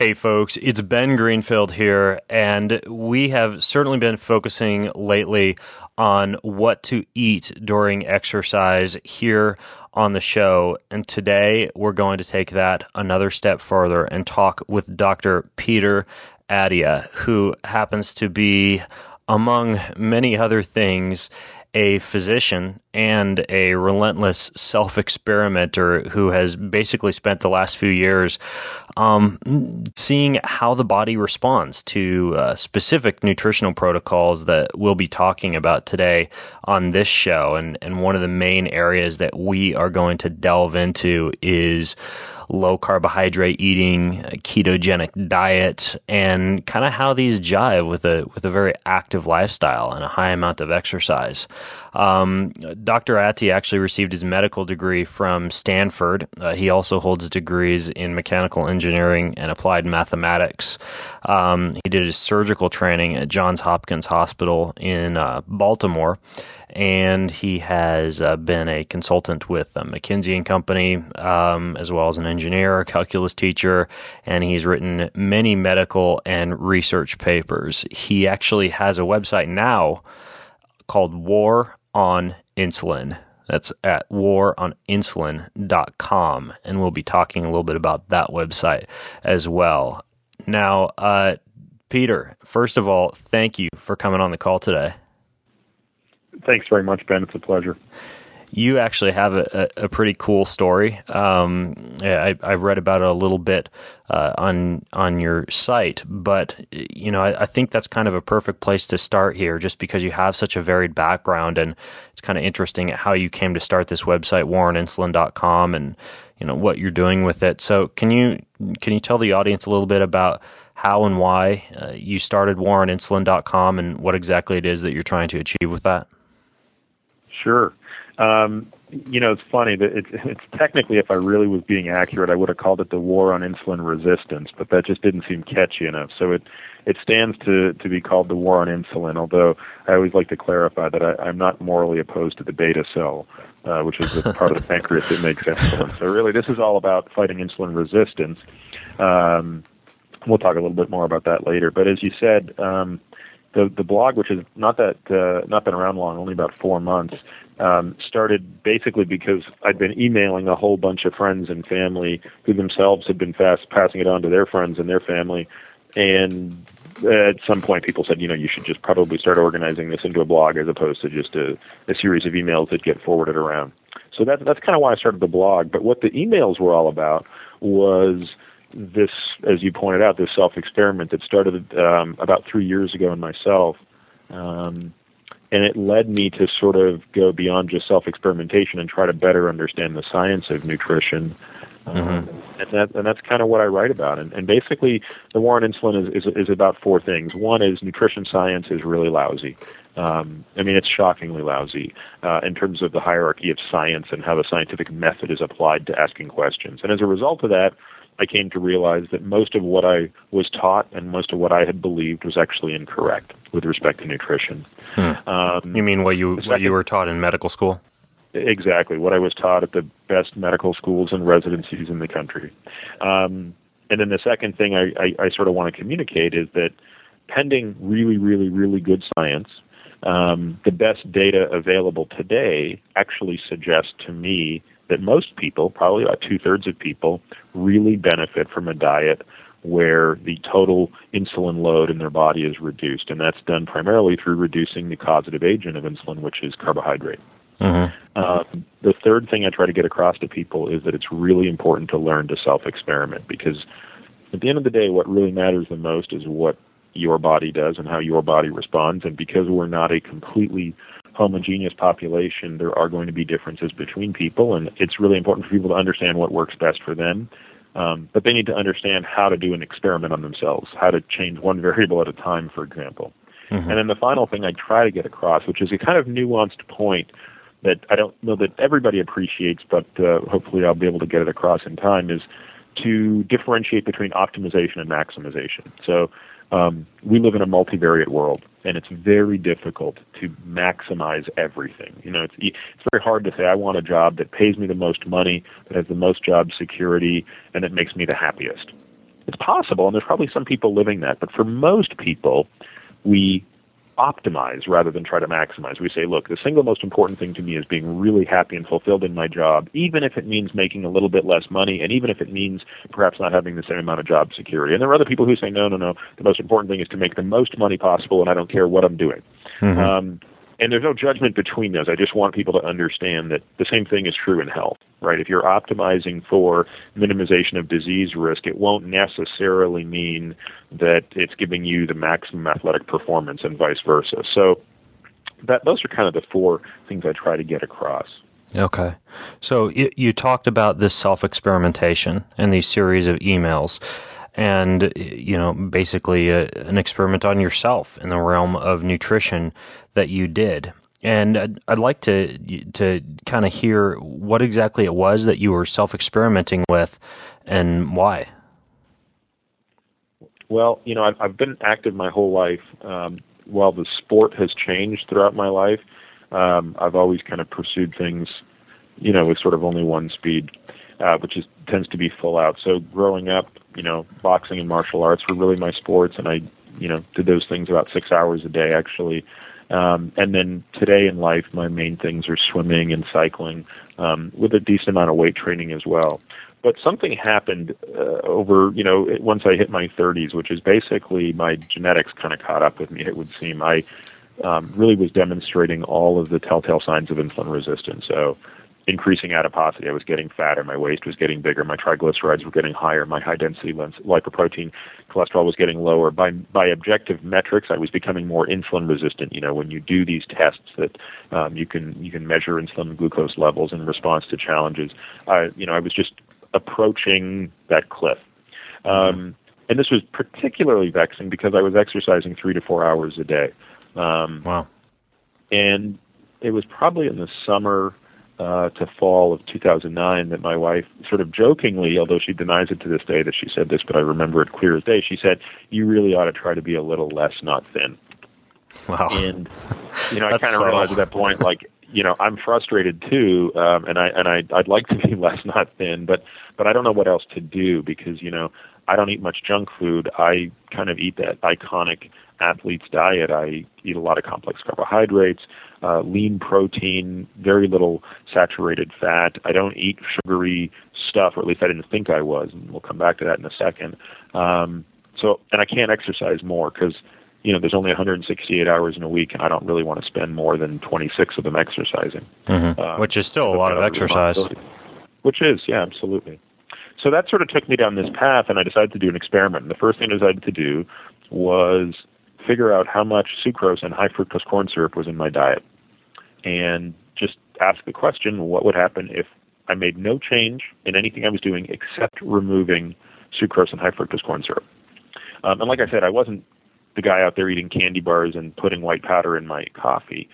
Hey folks, it's Ben Greenfield here, and we have certainly been focusing lately on what to eat during exercise here on the show. And today we're going to take that another step further and talk with Dr. Peter Attia, who happens to be, among many other things, a physician and a relentless self-experimenter who has basically spent the last few years seeing how the body responds to specific nutritional protocols that we'll be talking about today on this show. And one of the main areas that we are going to delve into is low carbohydrate eating, a ketogenic diet, and kind of how these jive with a very active lifestyle and a high amount of exercise. Dr. Attia actually received his medical degree from Stanford. He also holds degrees in mechanical engineering and applied mathematics. He did his surgical training at Johns Hopkins Hospital in Baltimore. And he has been a consultant with McKinsey & Company, as well as an engineer, a calculus teacher, and he's written many medical and research papers. He actually has a website now called War on Insulin. That's at waroninsulin.com, and we'll be talking a little bit about that website as well. Now, Peter, first of all, thank you for coming on the call today. Thanks very much, Ben. It's a pleasure. You actually have a pretty cool story. I read about it a little bit on your site, but I think that's kind of a perfect place to start here, just because you have such a varied background, and it's kind of interesting how you came to start this website, waroninsulin.com, and what you're doing with it. So can you tell the audience a little bit about how and why you started waroninsulin.com and what exactly it is that you're trying to achieve with that? Sure. It's funny that it's technically, if I really was being accurate, I would have called it the War on Insulin Resistance, but that just didn't seem catchy enough. So it stands to be called the War on Insulin, although I always like to clarify that I'm not morally opposed to the beta cell, which is the part of the pancreas that makes insulin. So really, this is all about fighting insulin resistance. We'll talk a little bit more about that later. But as you said, the blog, which has not been around long, only about 4 months, started basically because I'd been emailing a whole bunch of friends and family who themselves had been passing it on to their friends and their family. And at some point, people said, you should just probably start organizing this into a blog as opposed to just a series of emails that get forwarded around. So that's kind of why I started the blog. But what the emails were all about was this, as you pointed out, this self-experiment that started about 3 years ago in myself. And it led me to sort of go beyond just self-experimentation and try to better understand the science of nutrition. And that's kind of what I write about. And basically, the war on insulin is about 4 things. One is nutrition science is really lousy. It's shockingly lousy in terms of the hierarchy of science and how the scientific method is applied to asking questions. And as a result of that, I came to realize that most of what I was taught and most of what I had believed was actually incorrect with respect to nutrition. You mean what you were taught in medical school? Exactly, what I was taught at the best medical schools and residencies in the country. And then the second thing I sort of want to communicate is that pending really, really, really good science, the best data available today actually suggests to me that most people, probably about 2/3 of people, really benefit from a diet where the total insulin load in their body is reduced. And that's done primarily through reducing the causative agent of insulin, which is carbohydrate. The third thing I try to get across to people is that it's really important to learn to self-experiment, because at the end of the day, what really matters the most is what your body does and how your body responds. And because we're not a completely homogeneous population, there are going to be differences between people, and it's really important for people to understand what works best for them. But they need to understand how to do an experiment on themselves, how to change one variable at a time, for example. And then the final thing I try to get across, which is a kind of nuanced point that I don't know that everybody appreciates, but hopefully I'll be able to get it across in time, is to differentiate between optimization and maximization. So we live in a multivariate world, and it's very difficult to maximize everything. It's very hard to say, I want a job that pays me the most money, that has the most job security, and that makes me the happiest. it's possible, and there's probably some people living that. But for most people, we optimize rather than try to maximize. We say, look, the single most important thing to me is being really happy and fulfilled in my job, even if it means making a little bit less money, and even if it means perhaps not having the same amount of job security. And there are other people who say, no, the most important thing is to make the most money possible, and I don't care what I'm doing. And there's no judgment between those. I just want people to understand that the same thing is true in health, right? If you're optimizing for minimization of disease risk, it won't necessarily mean that it's giving you the maximum athletic performance and vice versa. So those are kind of the four things I try to get across. Okay. So you talked about this self-experimentation and these series of emails, and basically an experiment on yourself in the realm of nutrition that you did. And I'd like to kind of hear what exactly it was that you were self-experimenting with and why. Well, I've been active my whole life. While the sport has changed throughout my life, I've always kind of pursued things, with sort of only one speed, which tends to be full out. So growing up, boxing and martial arts were really my sports, and I, did those things about 6 hours a day, actually. And then today in life, my main things are swimming and cycling, with a decent amount of weight training as well. But something happened over, once I hit my 30s, which is basically my genetics kind of caught up with me, it would seem. I really was demonstrating all of the telltale signs of insulin resistance. So increasing adiposity, I was getting fatter, my waist was getting bigger, my triglycerides were getting higher, my high-density lipoprotein cholesterol was getting lower. By objective metrics, I was becoming more insulin resistant. When you do these tests that you can measure insulin and glucose levels in response to challenges, I was just approaching that cliff. And this was particularly vexing because I was exercising 3 to 4 hours a day. Wow. And it was probably in the summer to fall of 2009 that my wife sort of jokingly, although she denies it to this day that she said this, but I remember it clear as day, she said, "You really ought to try to be a little less, not thin." Wow. And, I kind of realized at that point, I'm frustrated too, and I'd like to be less, not thin, but I don't know what else to do because, I don't eat much junk food. I kind of eat that iconic athlete's diet. I eat a lot of complex carbohydrates, lean protein, very little saturated fat. I don't eat sugary stuff, or at least I didn't think I was, and we'll come back to that in a second. And I can't exercise more because, there's only 168 hours in a week, and I don't really want to spend more than 26 of them exercising. Which is still a lot of exercise. Which is, yeah, absolutely. So that sort of took me down this path, and I decided to do an experiment. And the first thing I decided to do was figure out how much sucrose and high fructose corn syrup was in my diet, and just ask the question, what would happen if I made no change in anything I was doing except removing sucrose and high fructose corn syrup. And like I said, I wasn't the guy out there eating candy bars and putting white powder in my coffee.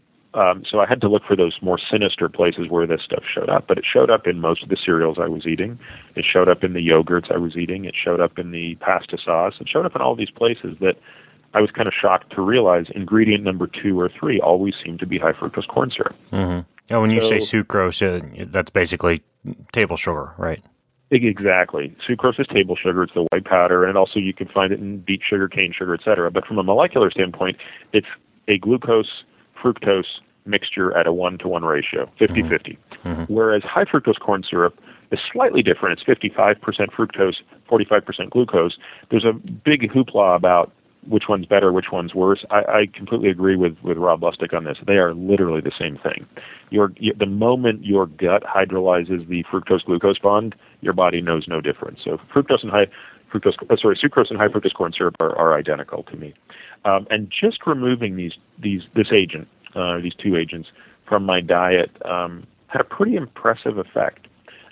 So I had to look for those more sinister places where this stuff showed up. But it showed up in most of the cereals I was eating. It showed up in the yogurts I was eating. It showed up in the pasta sauce. It showed up in all these places that I was kind of shocked to realize ingredient number 2 or 3 always seemed to be high fructose corn syrup. And when you say sucrose, that's basically table sugar, right? Exactly. Sucrose is table sugar. It's the white powder, and also you can find it in beet sugar, cane sugar, etc. But from a molecular standpoint, it's a glucose-fructose mixture at a 1-to-1 ratio, 50-50. Whereas high fructose corn syrup is slightly different. It's 55% fructose, 45% glucose. There's a big hoopla about which one's better, which one's worse. I completely agree with Rob Lustig on this. They are literally the same thing. The moment your gut hydrolyzes the fructose-glucose bond, your body knows no difference. So sucrose and high fructose corn syrup are identical to me. And just removing this agent, these 2 agents from my diet had a pretty impressive effect.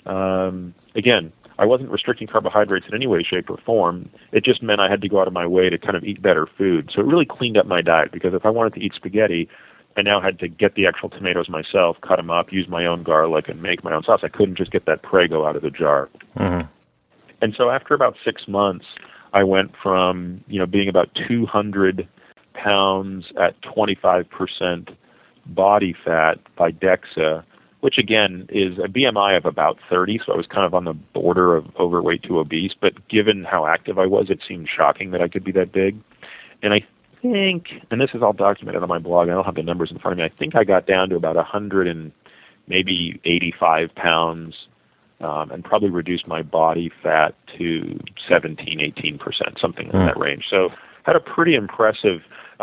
Again, I wasn't restricting carbohydrates in any way, shape, or form. It just meant I had to go out of my way to kind of eat better food. So it really cleaned up my diet because if I wanted to eat spaghetti, I now had to get the actual tomatoes myself, cut them up, use my own garlic, and make my own sauce. I couldn't just get that Prego out of the jar. And so after about 6 months, I went from being about 200 pounds at 25% body fat by DEXA, which again is a BMI of about 30, so I was kind of on the border of overweight to obese, but given how active I was, it seemed shocking that I could be that big. And I think, and this is all documented on my blog, I don't have the numbers in front of me, I think I got down to about 100 and maybe 85 pounds, and probably reduced my body fat to 17, 18%, something in that range. So had a pretty impressive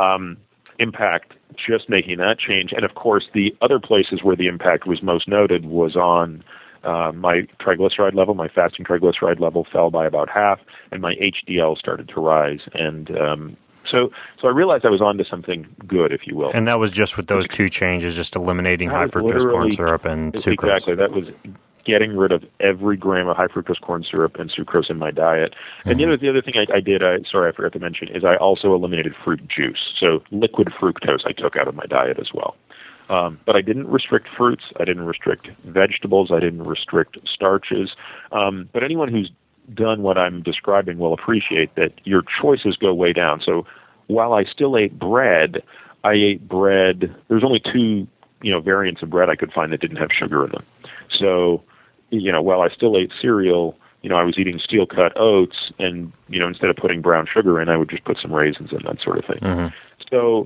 impact just making that change. And of course, the other places where the impact was most noted was on my triglyceride level. My fasting triglyceride level fell by about half, and my HDL started to rise. And so I realized I was onto something good, if you will. And that was just with those two changes, just eliminating high fructose corn syrup and sucrose. Exactly. That was getting rid of every gram of high fructose corn syrup and sucrose in my diet. And the other thing I did, sorry, I forgot to mention, is I also eliminated fruit juice. So liquid fructose I took out of my diet as well. But I didn't restrict fruits. I didn't restrict vegetables. I didn't restrict starches. But anyone who's done what I'm describing will appreciate that your choices go way down. So while I still ate bread, I ate bread. There's only two, variants of bread I could find that didn't have sugar in them. So, while I still ate cereal, I was eating steel-cut oats, and instead of putting brown sugar in, I would just put some raisins in, that sort of thing. Mm-hmm. So,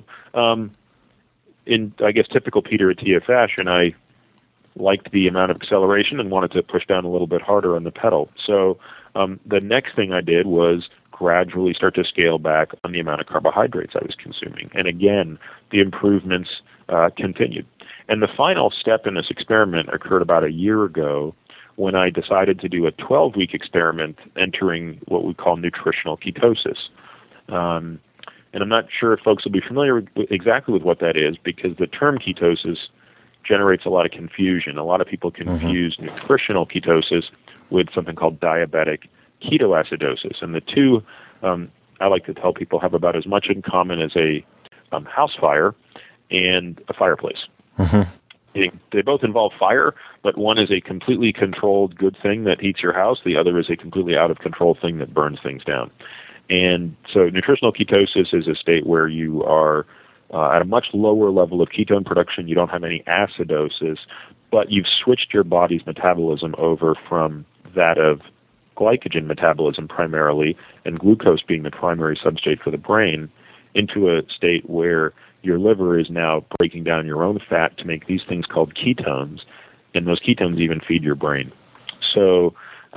in I guess typical Peter Attia fashion, I liked the amount of acceleration and wanted to push down a little bit harder on the pedal. So the next thing I did was gradually start to scale back on the amount of carbohydrates I was consuming. And again, the improvements continued. And the final step in this experiment occurred about a year ago when I decided to do a 12-week experiment entering what we call nutritional ketosis. And I'm not sure if folks will be familiar exactly with what that is, because the term ketosis generates a lot of confusion. A lot of people confuse nutritional ketosis with something called diabetic ketoacidosis. And the two, I like to tell people, have about as much in common as a house fire and a fireplace. They both involve fire, but one is a completely controlled good thing that heats your house. The other is a completely out of control thing that burns things down. And so nutritional ketosis is a state where you are at a much lower level of ketone production. You don't have any acidosis, but you've switched your body's metabolism over from that of glycogen metabolism primarily, and glucose being the primary substrate for the brain, into a state where your liver is now breaking down your own fat to make these things called ketones, and those ketones even feed your brain. So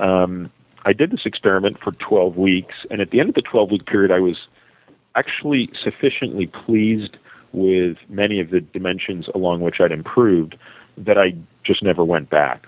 I did this experiment for 12 weeks, and at the end of the 12-week period, I was actually sufficiently pleased with many of the dimensions along which I'd improved that I just never went back.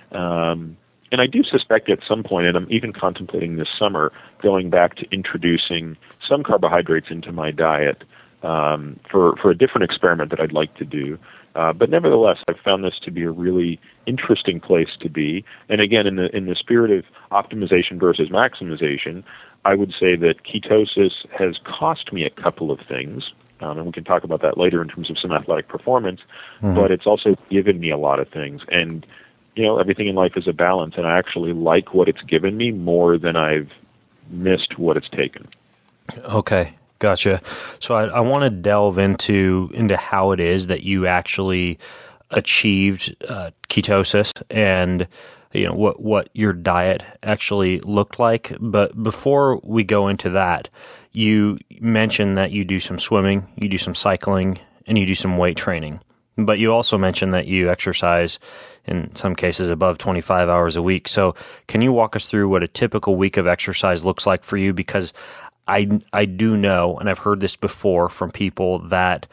And I do suspect at some point, and I'm even contemplating this summer, going back to introducing some carbohydrates into my diet for a different experiment that I'd like to do. But nevertheless, I've found this to be a really interesting place to be. And again, in the spirit of optimization versus maximization, I would say that ketosis has cost me a couple of things, and we can talk about that later in terms of some athletic performance, but it's also given me a lot of things. And, everything in life is a balance, and I actually like what it's given me more than I've missed what it's taken. Okay. Gotcha. So I want to delve into how it is that you actually achieved ketosis and what your diet actually looked like. But before we go into that, you mentioned that you do some swimming, you do some cycling, and you do some weight training. But you also mentioned that you exercise, in some cases, above 25 hours a week. So can you walk us through what a typical week of exercise looks like for you? Because I do know, and I've heard this before from people that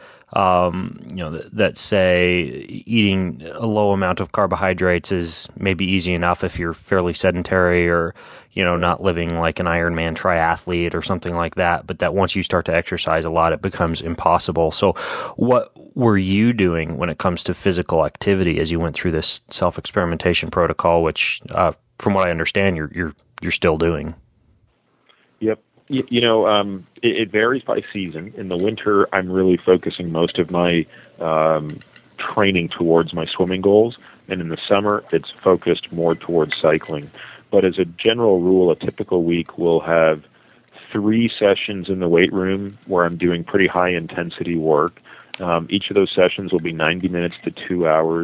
that say eating a low amount of carbohydrates is maybe easy enough if you're fairly sedentary or not living like an Ironman triathlete or something like that. But that once you start to exercise a lot, it becomes impossible. So, what were you doing when it comes to physical activity as you went through this self-experimentation protocol, which, from what I understand, you're still doing? Yep. It varies by season. In the winter, I'm really focusing most of my training towards my swimming goals, and in the summer, it's focused more towards cycling. But as a general rule, a typical week will have 3 sessions in the weight room where I'm doing pretty high-intensity work. Each of those sessions will be 90 minutes to 2 hours.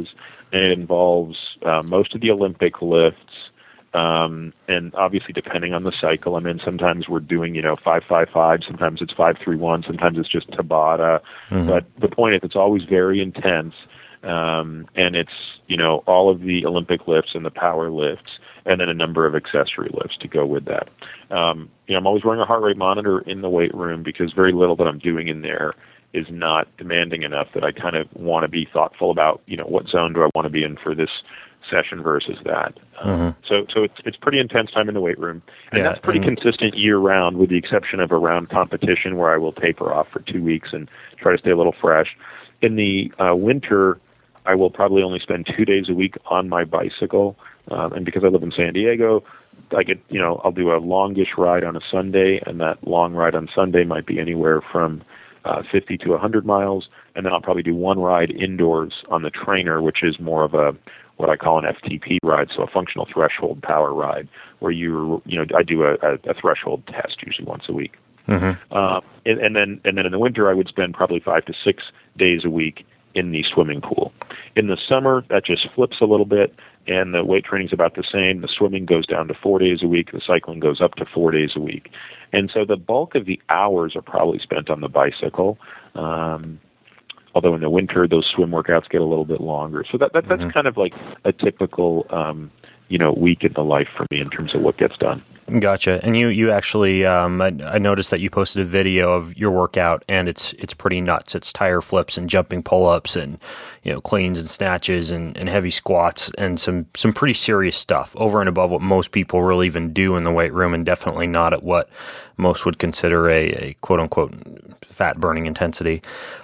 and it involves most of the Olympic lifts. And obviously, depending on the cycle I'm in, sometimes we're doing 5-5-5, sometimes it's 5-3-1, sometimes it's just Tabata. But the point is, it's always very intense, and it's all of the Olympic lifts and the power lifts, and then a number of accessory lifts to go with that. I'm always wearing a heart rate monitor in the weight room because very little that I'm doing in there is not demanding enough that I kind of want to be thoughtful about what zone do I want to be in for this session versus that. So it's pretty intense time in the weight room, and that's pretty consistent year round, with the exception of around competition where I will taper off for 2 weeks and try to stay a little fresh. In the winter, I will probably only spend 2 days a week on my bicycle, and because I live in San Diego, I get I'll do a longish ride on a Sunday, and that long ride on Sunday might be anywhere from 50 to 100 miles, and then I'll probably do one ride indoors on the trainer, which is more of what I call an FTP ride, so a functional threshold power ride, where I do a threshold test usually once a week. And then in the winter, I would spend probably 5 to 6 days a week in the swimming pool. In the summer, that just flips a little bit, and the weight training is about the same. The swimming goes down to 4 days a week. The cycling goes up to 4 days a week. And so the bulk of the hours are probably spent on the bicycle. Although in the winter, those swim workouts get a little bit longer. So that's kind of like a typical, week in the life for me in terms of what gets done. Gotcha. And you actually, I noticed that you posted a video of your workout, and it's pretty nuts. It's tire flips and jumping pull-ups and cleans and snatches and heavy squats and some pretty serious stuff over and above what most people really even do in the weight room, and definitely not at what most would consider a quote unquote fat burning intensity.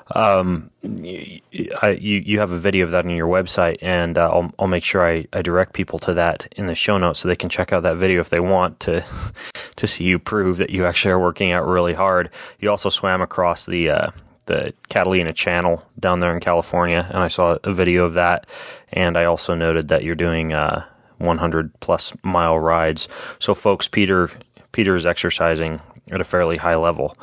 You have a video of that on your website, and I'll make sure I direct people to that in the show notes so they can check out that video if they want to see you prove that you actually are working out really hard. You also swam across the Catalina Channel down there in California, and I saw a video of that. And I also noted that you're doing 100 plus mile rides. So folks, Peter is exercising at a fairly high level.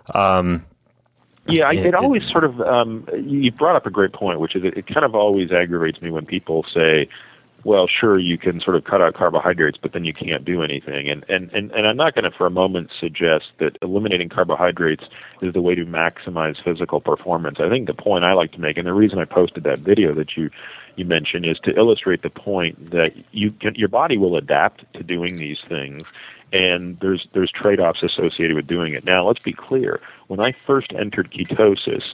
It always sort of, you brought up a great point, which is it kind of always aggravates me when people say, well, sure, you can sort of cut out carbohydrates, but then you can't do anything. And I'm not going to for a moment suggest that eliminating carbohydrates is the way to maximize physical performance. I think the point I like to make, and the reason I posted that video that you mentioned, is to illustrate the point that your body will adapt to doing these things, and there's trade-offs associated with doing it. Now, let's be clear. When I first entered ketosis,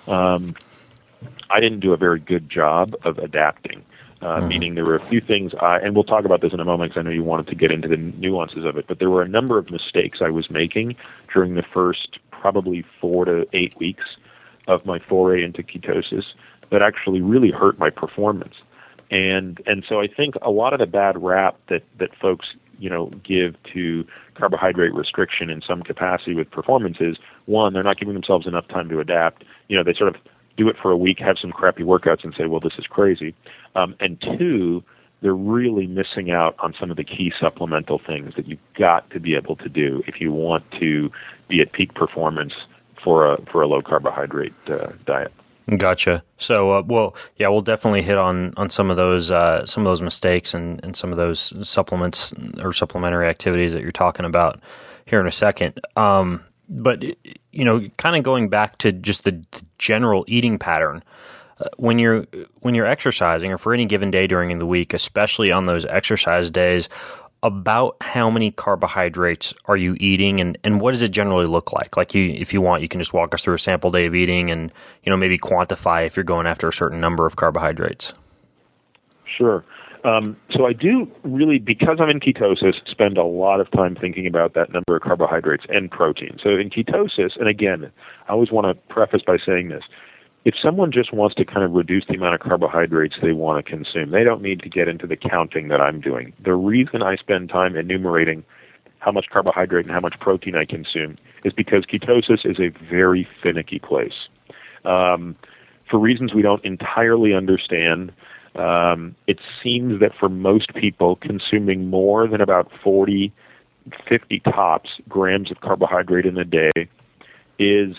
I didn't do a very good job of adapting. Meaning there were a few things, and we'll talk about this in a moment because I know you wanted to get into the nuances of it, but there were a number of mistakes I was making during the first probably 4 to 8 weeks of my foray into ketosis that actually really hurt my performance. And so I think a lot of the bad rap that folks give to carbohydrate restriction in some capacity with performance is, one, they're not giving themselves enough time to adapt. They sort of do it for a week, have some crappy workouts, and say, well, this is crazy. And two, they're really missing out on some of the key supplemental things that you've got to be able to do if you want to be at peak performance for a low carbohydrate diet. Gotcha. So, we'll definitely hit on some of those mistakes and some of those supplements or supplementary activities that you're talking about here in a second. But kind of going back to just the general eating pattern, when you're exercising, or for any given day during the week, especially on those exercise days, about how many carbohydrates are you eating, and what does it generally look like? Like, if you want, you can just walk us through a sample day of eating, and maybe quantify if you're going after a certain number of carbohydrates. Sure. So I do really, because I'm in ketosis, spend a lot of time thinking about that number of carbohydrates and protein. So in ketosis, and again, I always want to preface by saying this, if someone just wants to kind of reduce the amount of carbohydrates they want to consume, they don't need to get into the counting that I'm doing. The reason I spend time enumerating how much carbohydrate and how much protein I consume is because ketosis is a very finicky place. For reasons we don't entirely understand, it seems that for most people, consuming more than about 40, 50 tops grams of carbohydrate in a day is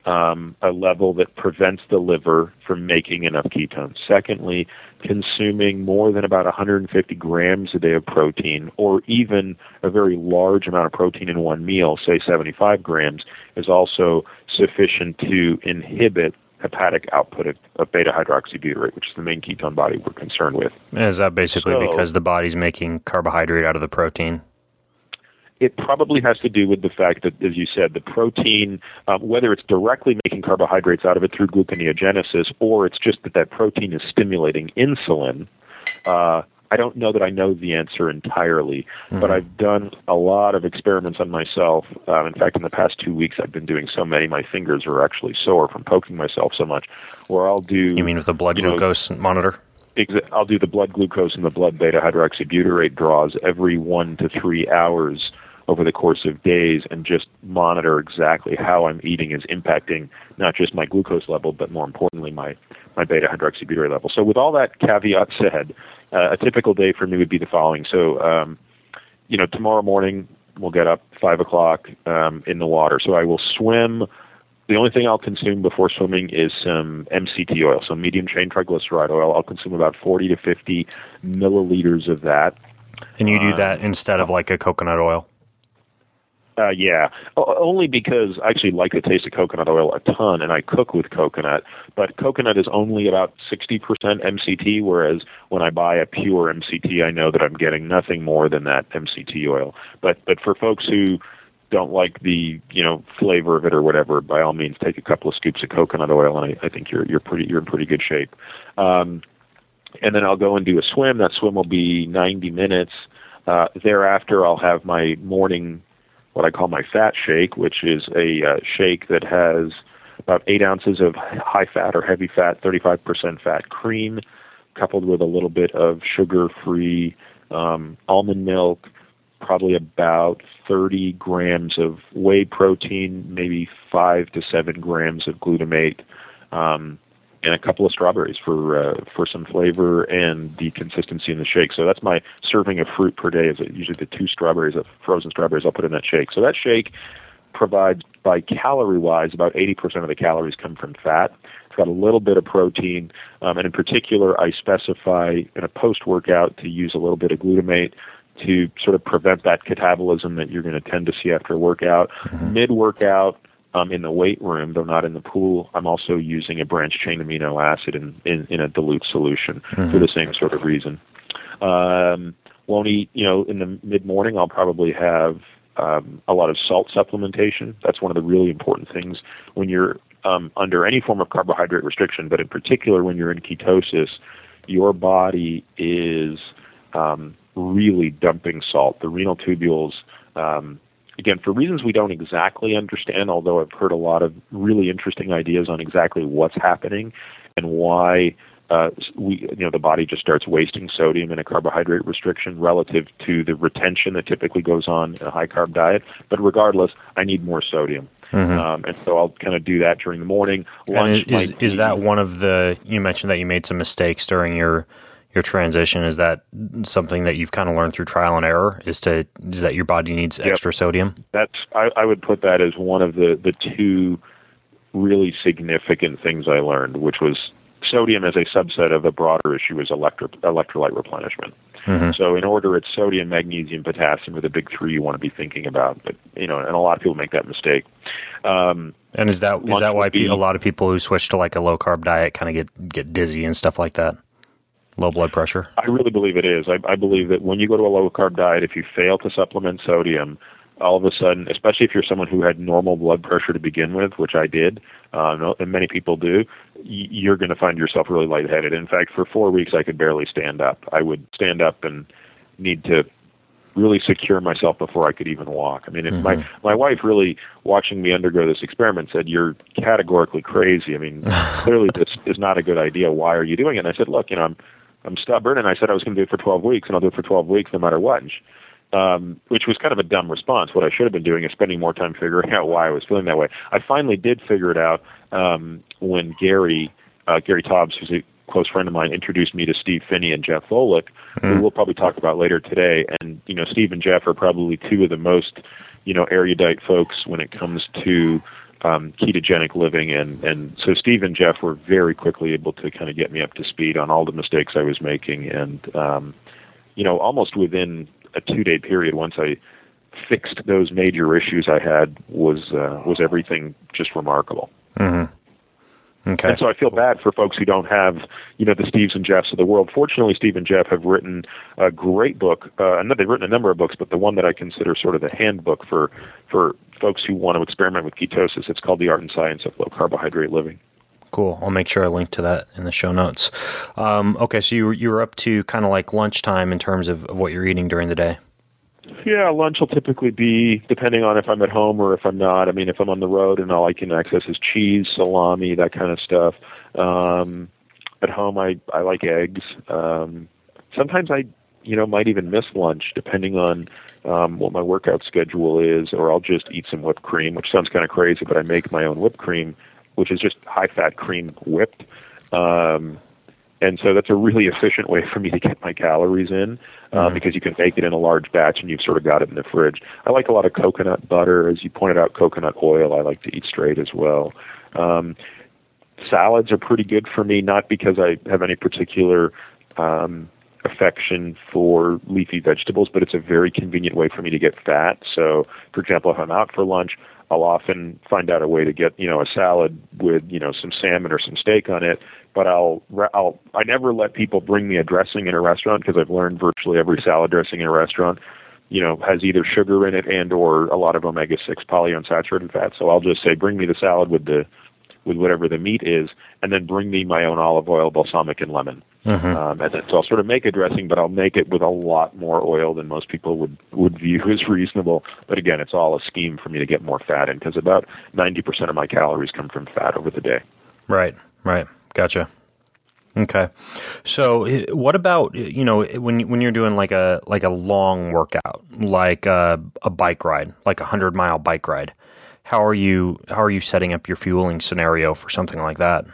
a level that prevents the liver from making enough ketones. Secondly, consuming more than about 150 grams a day of protein, or even a very large amount of protein in one meal, say 75 grams, is also sufficient to inhibit hepatic output of beta-hydroxybutyrate, which is the main ketone body we're concerned with. Is that basically because the body's making carbohydrate out of the protein? It probably has to do with the fact that, as you said, the protein, whether it's directly making carbohydrates out of it through gluconeogenesis, or it's just that protein is stimulating insulin. I don't know that I know the answer entirely, but I've done a lot of experiments on myself. In fact, in the past 2 weeks, I've been doing so many, my fingers are actually sore from poking myself so much. Where I'll do... You mean with the blood glucose monitor? I'll do the blood glucose and the blood beta-hydroxybutyrate draws every 1 to 3 hours over the course of days, and just monitor exactly how I'm eating is impacting not just my glucose level, but more importantly, my beta-hydroxybutyrate level. So with all that caveat said, a typical day for me would be the following. So, tomorrow morning we'll get up 5 o'clock in the water. So I will swim. The only thing I'll consume before swimming is some MCT oil, so medium-chain triglyceride oil. I'll consume about 40 to 50 milliliters of that. And you do that instead of like a coconut oil? Yeah, only because I actually like the taste of coconut oil a ton, and I cook with coconut. But coconut is only about 60% MCT, whereas when I buy a pure MCT, I know that I'm getting nothing more than that MCT oil. But for folks who don't like the flavor of it or whatever, by all means, take a couple of scoops of coconut oil, and I think you're in pretty good shape. And then I'll go and do a swim. That swim will be 90 minutes. Thereafter, I'll have my morning, what I call my fat shake, which is a shake that has about 8 ounces of high fat or heavy fat, 35% fat cream, coupled with a little bit of sugar-free almond milk, probably about 30 grams of whey protein, maybe 5 to 7 grams of glutamate, and a couple of strawberries for some flavor and the consistency in the shake. So that's my serving of fruit per day. Is usually the 2 strawberries, of frozen strawberries, I'll put in that shake. So that shake provides, by calorie-wise, about 80% of the calories come from fat. It's got a little bit of protein, and in particular, I specify in a post-workout to use a little bit of glutamate to sort of prevent that catabolism that you're going to tend to see after a workout. Mid-workout, in the weight room, though not in the pool, I'm also using a branched-chain amino acid in a dilute solution for the same sort of reason. Won't eat, in the mid-morning, I'll probably have a lot of salt supplementation. That's one of the really important things when you're under any form of carbohydrate restriction, but in particular when you're in ketosis, your body is really dumping salt. The renal tubules, again, for reasons we don't exactly understand, although I've heard a lot of really interesting ideas on exactly what's happening and why the body just starts wasting sodium in a carbohydrate restriction relative to the retention that typically goes on in a high-carb diet. But regardless, I need more sodium. And so I'll kind of do that during the morning. Lunch is that one of the, you mentioned that you made some mistakes during your transition. Is that something that you've kind of learned through trial and error, is that your body needs extra sodium? I would put that as one of the 2 really significant things I learned, which was sodium as a subset of a broader issue is electrolyte replenishment. So in order, it's sodium, magnesium, potassium are the big 3 you want to be thinking about. But and a lot of people make that mistake. And is that why a lot of people who switch to like a low carb diet kind of get dizzy and stuff like that? Low blood pressure? I really believe it is. I believe that when you go to a low-carb diet, if you fail to supplement sodium, all of a sudden, especially if you're someone who had normal blood pressure to begin with, which I did, and many people do, you're going to find yourself really lightheaded. In fact, for 4 weeks, I could barely stand up. I would stand up and need to really secure myself before I could even walk. I mean, my wife really, watching me undergo this experiment, said, "You're categorically crazy. I mean, clearly this is not a good idea. Why are you doing it?" And I said, "Look, I'm stubborn, and I said I was going to do it for 12 weeks, and I'll do it for 12 weeks no matter what." Which was kind of a dumb response. What I should have been doing is spending more time figuring out why I was feeling that way. I finally did figure it out when Gary Taubes, who's a close friend of mine, introduced me to Steve Phinney and Jeff Volek, who we'll probably talk about later today. And, Steve and Jeff are probably 2 of the most, erudite folks when it comes to ketogenic living, and so Steve and Jeff were very quickly able to kind of get me up to speed on all the mistakes I was making, and almost within a 2-day period, once I fixed those major issues I had, was everything just remarkable. Mm-hmm. Okay. And so I feel bad for folks who don't have, the Steves and Jeffs of the world. Fortunately, Steve and Jeff have written a great book. They've written a number of books, but the one that I consider sort of the handbook for folks who want to experiment with ketosis, it's called The Art and Science of Low Carbohydrate Living. Cool. I'll make sure I link to that in the show notes. Okay, so you were up to kind of like lunchtime in terms of what you're eating during the day. Yeah, lunch will typically be, depending on if I'm at home or if I'm not. I mean, if I'm on the road and all I can access is cheese, salami, that kind of stuff. At home, I like eggs. Sometimes I, might even miss lunch, depending on what my workout schedule is, or I'll just eat some whipped cream, which sounds kind of crazy, but I make my own whipped cream, which is just high-fat cream whipped. And so that's a really efficient way for me to get my calories in, because you can make it in a large batch and you've sort of got it in the fridge. I like a lot of coconut butter. As you pointed out, coconut oil I like to eat straight as well. Salads are pretty good for me, not because I have any particular affection for leafy vegetables, but it's a very convenient way for me to get fat. So, for example, if I'm out for lunch, I'll often find out a way to get, a salad with, some salmon or some steak on it. But I never let people bring me a dressing in a restaurant, because I've learned virtually every salad dressing in a restaurant, has either sugar in it and or a lot of omega-6 polyunsaturated fat. So I'll just say, bring me the salad with whatever the meat is, and then bring me my own olive oil, balsamic, and lemon. Mm-hmm. And then, so I'll sort of make a dressing, but I'll make it with a lot more oil than most people would view as reasonable. But again, it's all a scheme for me to get more fat in, because about 90% of my calories come from fat over the day. Right. Gotcha. Okay. So what about, when you're doing like a long workout, like a bike ride, like 100-mile bike ride, how are you setting up your fueling scenario for something like that?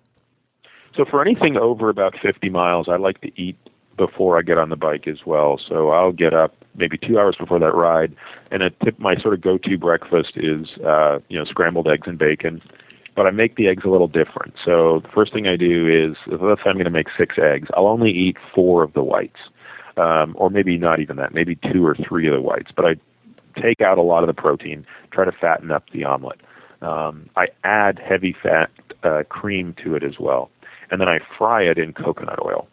So for anything over about 50 miles, I like to eat before I get on the bike as well. So I'll get up maybe 2 hours before that ride, and my sort of go-to breakfast is, scrambled eggs and bacon. But I make the eggs a little different. So the first thing I do is, let's say I'm going to make 6 eggs, I'll only eat 4 of the whites, or maybe not even that, maybe 2 or 3 of the whites. But I take out a lot of the protein, try to fatten up the omelet. I add heavy fat cream to it as well, and then I fry it in coconut oil.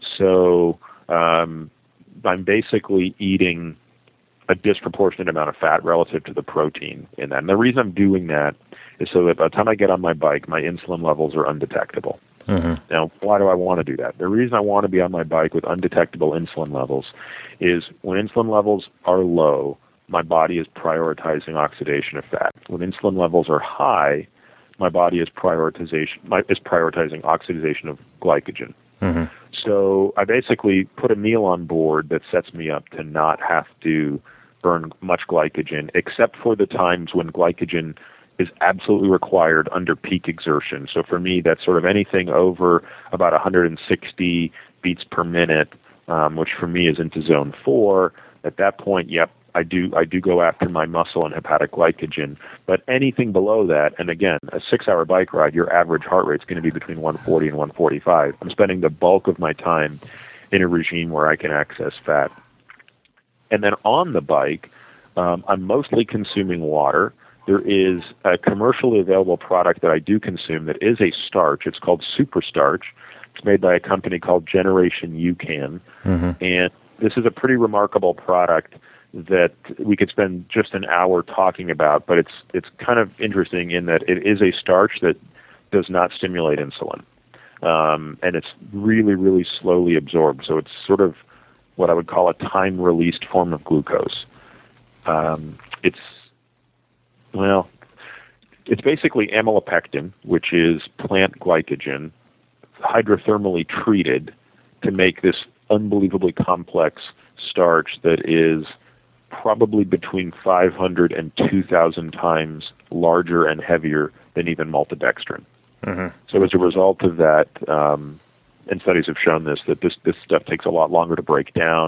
So I'm basically eating a disproportionate amount of fat relative to the protein in that. And the reason I'm doing that is so that by the time I get on my bike, my insulin levels are undetectable. Mm-hmm. Now, why do I want to do that? The reason I want to be on my bike with undetectable insulin levels is when insulin levels are low, my body is prioritizing oxidation of fat. When insulin levels are high, my body is prioritizing oxidation of glycogen. Mm-hmm. So I basically put a meal on board that sets me up to not have to burn much glycogen, except for the times when glycogen is absolutely required under peak exertion. So for me, that's sort of anything over about 160 beats per minute, which for me is into zone 4. At that point, yep, I do go after my muscle and hepatic glycogen. But anything below that, and again, a 6-hour bike ride, your average heart rate is going to be between 140 and 145. I'm spending the bulk of my time in a regime where I can access fat. And then on the bike, I'm mostly consuming water. There is a commercially available product that I do consume that is a starch. It's called Super Starch. It's made by a company called Generation UCAN. Mm-hmm. And this is a pretty remarkable product that we could spend just an hour talking about, but it's kind of interesting in that it is a starch that does not stimulate insulin. And it's really, really slowly absorbed. So it's sort of what I would call a time-released form of glucose. It's basically amylopectin, which is plant glycogen, hydrothermally treated to make this unbelievably complex starch that is probably between 500 and 2,000 times larger and heavier than even maltodextrin. Mm-hmm. So as a result of that, and studies have shown this, that this stuff takes a lot longer to break down,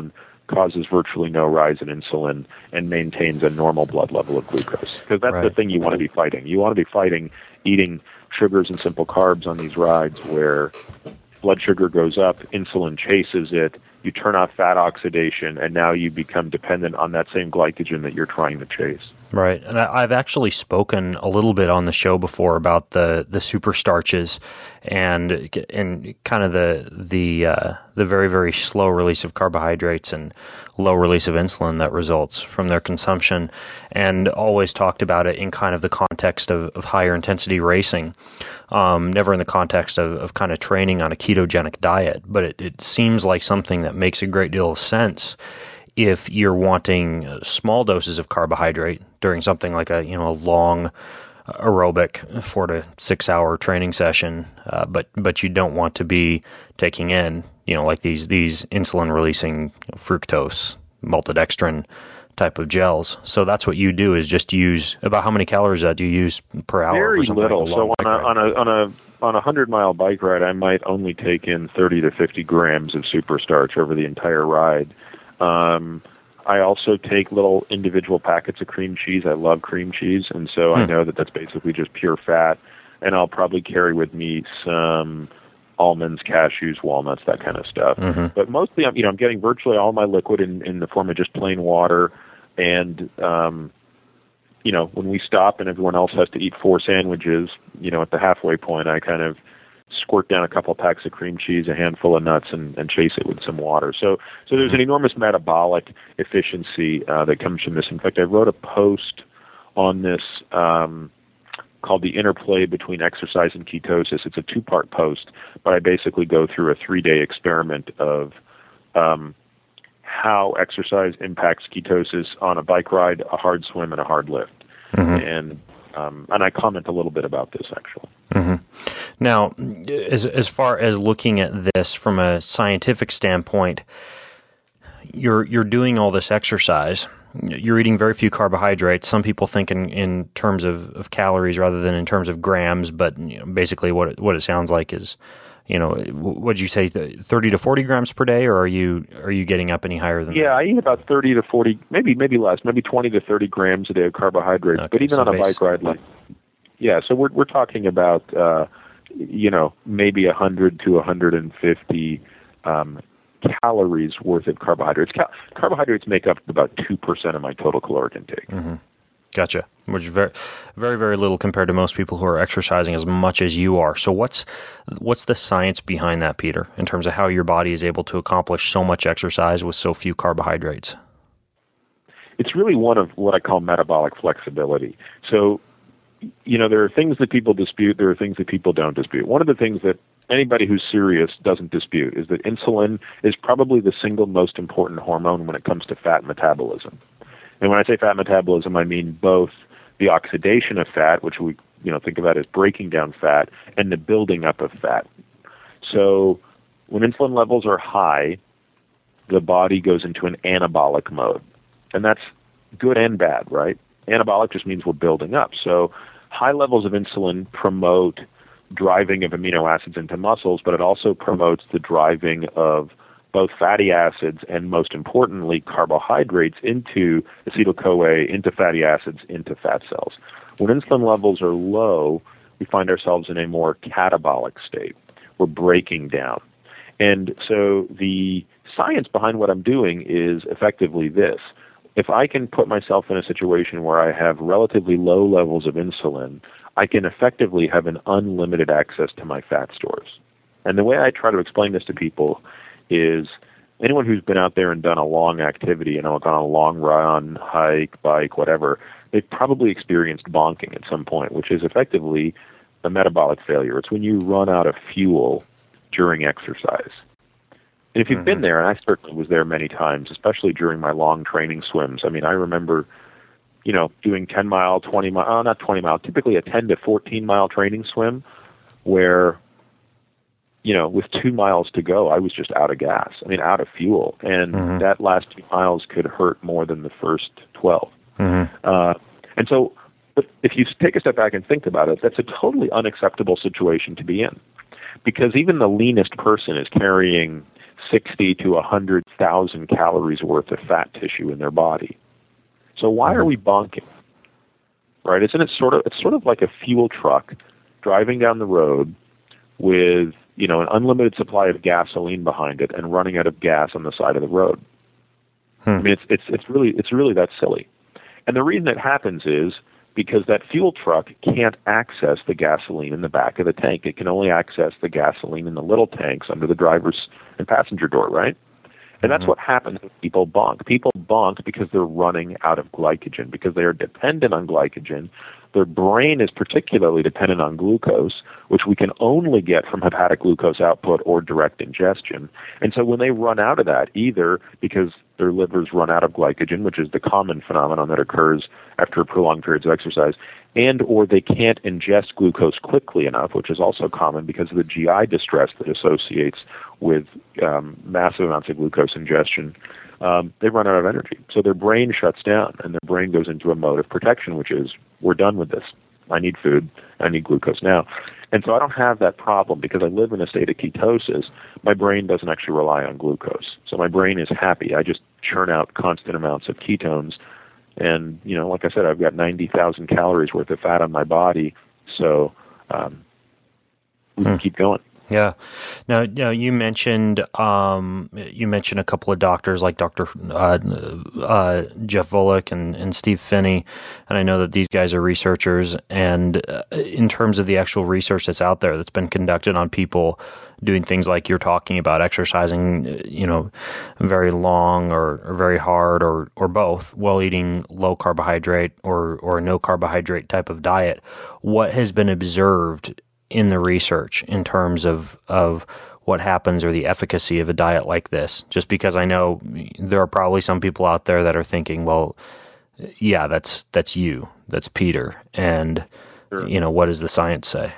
causes virtually no rise in insulin and maintains a normal blood level of glucose. Because that's the thing you want to be fighting. You want to be fighting eating sugars and simple carbs on these rides where blood sugar goes up, insulin chases it, you turn off fat oxidation, and now you become dependent on that same glycogen that you're trying to chase. Right, and I've actually spoken a little bit on the show before about the super starches and kind of the very, very slow release of carbohydrates and low release of insulin that results from their consumption, and always talked about it in kind of the context of higher intensity racing, never in the context of kind of training on a ketogenic diet, but it seems like something that makes a great deal of sense if you're wanting small doses of carbohydrate during something like a long aerobic 4 to 6 hour training session, but you don't want to be taking in like these insulin releasing fructose maltodextrin type of gels. So that's what you do, is just use about how many calories do you use per hour? Very for something little. Like so on a 100-mile bike ride, I might only take in 30 to 50 grams of super starch over the entire ride. I also take little individual packets of cream cheese. I love cream cheese, and so I know that that's basically just pure fat. And I'll probably carry with me some almonds, cashews, walnuts, that kind of stuff. But mostly, I'm getting virtually all my liquid in the form of just plain water. And when we stop and everyone else has to eat 4 sandwiches, at the halfway point, I kind of squirt down a couple packs of cream cheese, a handful of nuts, and chase it with some water. So there's an enormous metabolic efficiency that comes from this. In fact, I wrote a post on this called The Interplay Between Exercise and Ketosis. It's a 2-part post, but I basically go through a 3-day experiment of how exercise impacts ketosis on a bike ride, a hard swim, and a hard lift. And I comment a little bit about this, actually. Now, as far as looking at this from a scientific standpoint, you're doing all this exercise. You're eating very few carbohydrates. Some people think in terms of calories rather than in terms of grams, but basically what it sounds like is, what'd you say, 30 to 40 grams per day, or are you getting up any higher than that? Yeah, I eat about 30 to 40, maybe less, maybe 20 to 30 grams a day of carbohydrates. Okay, but even on a bike ride, so we're talking about maybe 100 to 150 calories worth of carbohydrates. Carbohydrates make up about 2% of my total caloric intake. Gotcha. Which is very, very, very little compared to most people who are exercising as much as you are. So what's the science behind that, Peter, in terms of how your body is able to accomplish so much exercise with so few carbohydrates? It's really one of what I call metabolic flexibility. So, there are things that people dispute, there are things that people don't dispute. One of the things that anybody who's serious doesn't dispute is that insulin is probably the single most important hormone when it comes to fat metabolism. And when I say fat metabolism, I mean both the oxidation of fat, which we think about as breaking down fat, and the building up of fat. So when insulin levels are high, the body goes into an anabolic mode. And that's good and bad, right? Anabolic just means we're building up. So high levels of insulin promote driving of amino acids into muscles, but it also promotes the driving of both fatty acids and, most importantly, carbohydrates into acetyl-CoA, into fatty acids, into fat cells. When insulin levels are low, we find ourselves in a more catabolic state. We're breaking down. And so the science behind what I'm doing is effectively this. If I can put myself in a situation where I have relatively low levels of insulin, I can effectively have an unlimited access to my fat stores. And the way I try to explain this to people is anyone who's been out there and done a long activity, gone on a long run, hike, bike, whatever, they've probably experienced bonking at some point, which is effectively a metabolic failure. It's when you run out of fuel during exercise. And if you've been there, and I certainly was there many times, especially during my long training swims. I mean, I remember, doing 10-mile, 20-mile, not 20-mile, typically a 10 to 14-mile training swim where, with 2 miles to go, I was just out of gas. I mean, out of fuel. And that last 2 miles could hurt more than the first 12. And so, but if you take a step back and think about it, that's a totally unacceptable situation to be in. Because even the leanest person is carrying 60 to 100,000 calories worth of fat tissue in their body. So why are we bonking? Right? Isn't it it's sort of like a fuel truck driving down the road with, an unlimited supply of gasoline behind it and running out of gas on the side of the road. I mean, it's really that silly. And the reason it happens is because that fuel truck can't access the gasoline in the back of the tank. It can only access the gasoline in the little tanks under the driver's and passenger door, right? And that's what happens when people bonk. People bonk because they're running out of glycogen, because they are dependent on glycogen. Their brain is particularly dependent on glucose, which we can only get from hepatic glucose output or direct ingestion. And so when they run out of that, either because their livers run out of glycogen, which is the common phenomenon that occurs after prolonged periods of exercise, and or they can't ingest glucose quickly enough, which is also common because of the GI distress that associates with massive amounts of glucose ingestion, they run out of energy. So their brain shuts down, and their brain goes into a mode of protection, which is, we're done with this. I need food. I need glucose now. And so I don't have that problem because I live in a state of ketosis. My brain doesn't actually rely on glucose. So my brain is happy. I just churn out constant amounts of ketones. And, like I said, I've got 90,000 calories worth of fat on my body. So we can keep going. Yeah. Now, you mentioned a couple of doctors like Dr. Jeff Volek and Steve Phinney, and I know that these guys are researchers. And in terms of the actual research that's out there that's been conducted on people doing things like you're talking about, exercising, very long or very hard or both, while eating low carbohydrate or no carbohydrate type of diet, what has been observed in the research in terms of what happens or the efficacy of a diet like this? Just because I know there are probably some people out there that are thinking, well, yeah, that's you, that's Peter. And, Sure. What does the science say?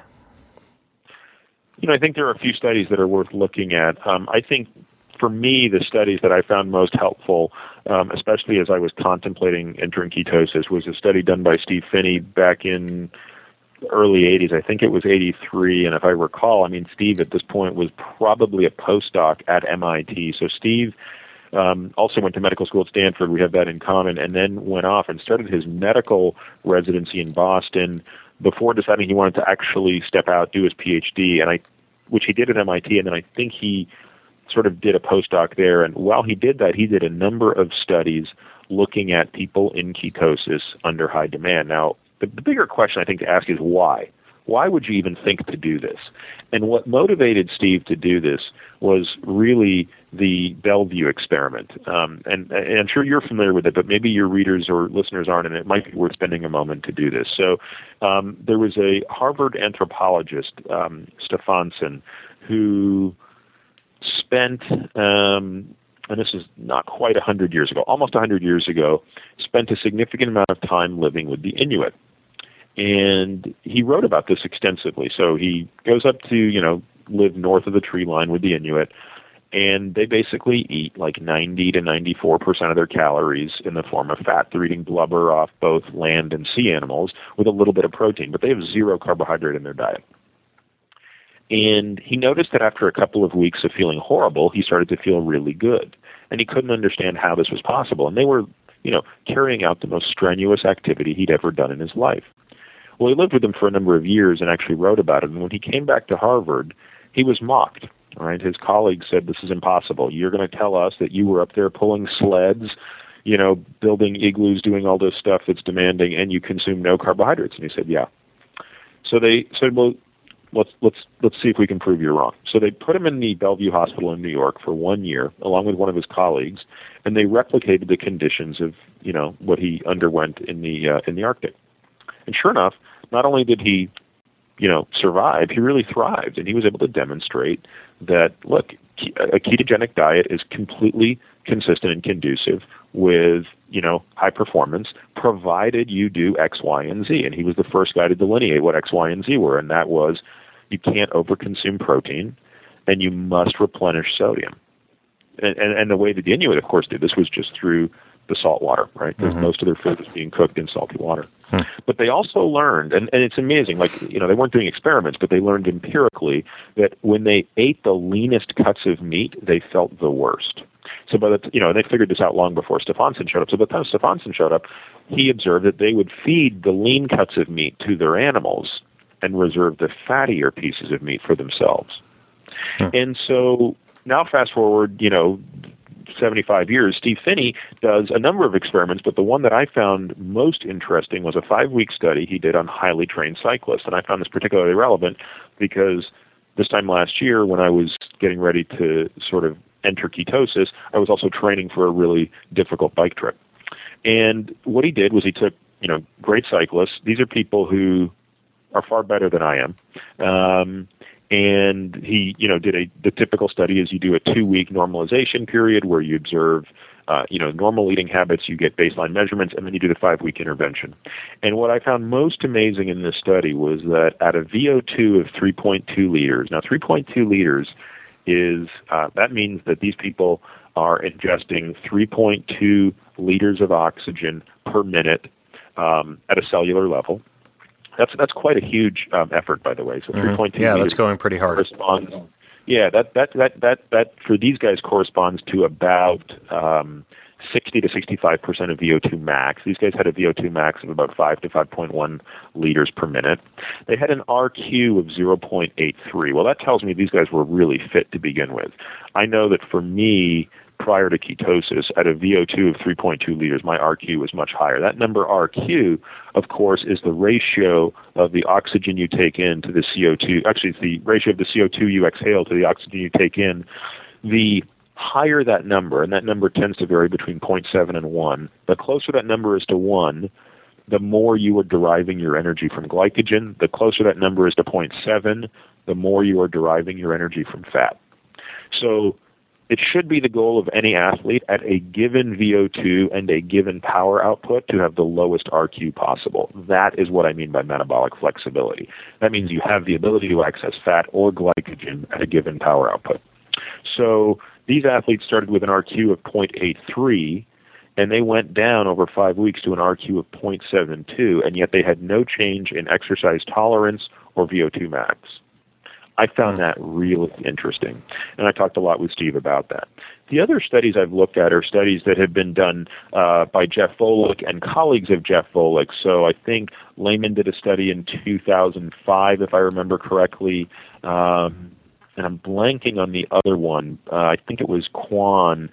I think there are a few studies that are worth looking at. I think for me, the studies that I found most helpful, especially as I was contemplating entering ketosis, was a study done by Steve Phinney back in early 80s. I think it was 83. And if I recall, Steve at this point was probably a postdoc at MIT. So Steve also went to medical school at Stanford. We have that in common. And then went off and started his medical residency in Boston before deciding he wanted to actually step out, do his PhD, which he did at MIT. And then I think he sort of did a postdoc there. And while he did that, he did a number of studies looking at people in ketosis under high demand. Now, the bigger question I think to ask is why? Why would you even think to do this? And what motivated Steve to do this was really the Bellevue experiment. And I'm sure you're familiar with it, but maybe your readers or listeners aren't, and it might be worth spending a moment to do this. So there was a Harvard anthropologist, Stefansson, who spent, and this is not quite 100 years ago, almost 100 years ago, spent a significant amount of time living with the Inuit. And he wrote about this extensively. So he goes up to, live north of the tree line with the Inuit, and they basically eat like 90 to 94% of their calories in the form of fat. They're eating blubber off both land and sea animals with a little bit of protein, but they have zero carbohydrate in their diet. And he noticed that after a couple of weeks of feeling horrible, he started to feel really good. And he couldn't understand how this was possible. And they were, carrying out the most strenuous activity he'd ever done in his life. Well, he lived with them for a number of years and actually wrote about it. And when he came back to Harvard, he was mocked. All right, his colleagues said, "This is impossible. You're going to tell us that you were up there pulling sleds, building igloos, doing all this stuff that's demanding, and you consume no carbohydrates." And he said, "Yeah." So they said, "Well, let's see if we can prove you're wrong." So they put him in the Bellevue Hospital in New York for 1 year, along with one of his colleagues, and they replicated the conditions of what he underwent in the Arctic. And sure enough, not only did he survive, he really thrived, and he was able to demonstrate that, look, a ketogenic diet is completely consistent and conducive with, high performance, provided you do X, Y, and Z. And he was the first guy to delineate what X, Y, and Z were, and that was you can't overconsume protein, and you must replenish sodium. And the way that the Inuit, of course, did this was just through to salt water, right? Because most of their food is being cooked in salty water. But they also learned, and it's amazing, like, they weren't doing experiments, but they learned empirically that when they ate the leanest cuts of meat, they felt the worst. So they figured this out long before Stefansson showed up. So by the time Stefansson showed up, he observed that they would feed the lean cuts of meat to their animals and reserve the fattier pieces of meat for themselves. And so now fast forward, 75 years, Steve Phinney does a number of experiments, but the one that I found most interesting was a 5-week study he did on highly trained cyclists. And I found this particularly relevant because this time last year, when I was getting ready to sort of enter ketosis, I was also training for a really difficult bike trip. And what he did was he took, great cyclists. These are people who are far better than I am. And he, did the typical study is you do a 2-week normalization period where you observe, normal eating habits, you get baseline measurements, and then you do the 5-week intervention. And what I found most amazing in this study was that at a VO2 of 3.2 liters, now 3.2 liters is, that means that these people are ingesting 3.2 liters of oxygen per minute at a cellular level. That's quite a huge effort, by the way. So 3.2. Yeah, that's going pretty hard. Corresponds. Yeah, that for these guys corresponds to about 60 to 65% of VO2 max. These guys had a VO2 max of about 5 to 5.1 liters per minute. They had an RQ of 0.83. Well, that tells me these guys were really fit to begin with. I know that for me, prior to ketosis, at a VO2 of 3.2 liters, my RQ was much higher. That number RQ, of course, is the ratio of the oxygen you take in to the CO2. Actually, it's the ratio of the CO2 you exhale to the oxygen you take in. The higher that number, and that number tends to vary between 0.7 and 1, the closer that number is to 1, the more you are deriving your energy from glycogen. The closer that number is to 0.7, the more you are deriving your energy from fat. So it should be the goal of any athlete at a given VO2 and a given power output to have the lowest RQ possible. That is what I mean by metabolic flexibility. That means you have the ability to access fat or glycogen at a given power output. So these athletes started with an RQ of 0.83, and they went down over 5 weeks to an RQ of 0.72, and yet they had no change in exercise tolerance or VO2 max. I found that really interesting, and I talked a lot with Steve about that. The other studies I've looked at are studies that have been done by Jeff Volek and colleagues of Jeff Volek. So I think Lehman did a study in 2005, if I remember correctly, and I'm blanking on the other one. I think it was Kwan,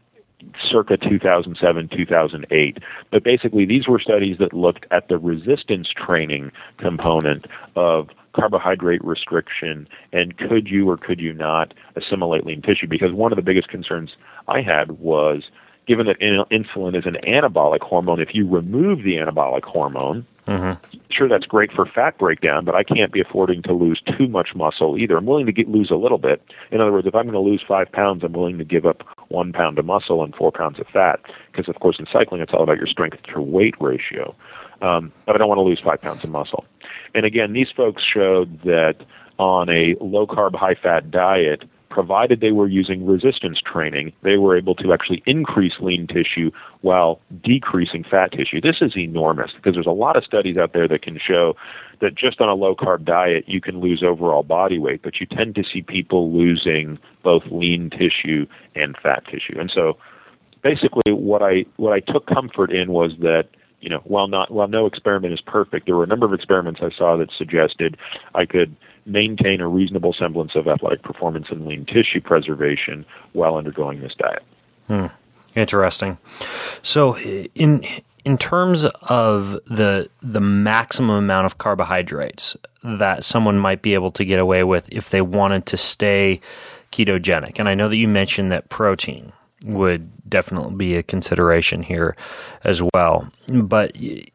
circa 2007, 2008. But basically, these were studies that looked at the resistance training component of carbohydrate restriction and could you or could you not assimilate lean tissue? Because one of the biggest concerns I had was, given that insulin is an anabolic hormone, if you remove the anabolic hormone, sure, that's great for fat breakdown, but I can't be affording to lose too much muscle either. I'm willing to lose a little bit. In other words, if I'm going to lose 5 pounds, I'm willing to give up 1 pound of muscle and 4 pounds of fat, because, of course, in cycling, it's all about your strength to weight ratio. But I don't want to lose 5 pounds of muscle. And again, these folks showed that on a low-carb, high-fat diet, provided they were using resistance training, they were able to actually increase lean tissue while decreasing fat tissue. This is enormous because there's a lot of studies out there that can show that just on a low-carb diet you can lose overall body weight, but you tend to see people losing both lean tissue and fat tissue. And so basically what I took comfort in was that, while no experiment is perfect, there were a number of experiments I saw that suggested I could maintain a reasonable semblance of athletic performance and lean tissue preservation while undergoing this diet. Interesting. So in terms of the maximum amount of carbohydrates that someone might be able to get away with if they wanted to stay ketogenic, and I know that you mentioned that protein would definitely be a consideration here as well. But,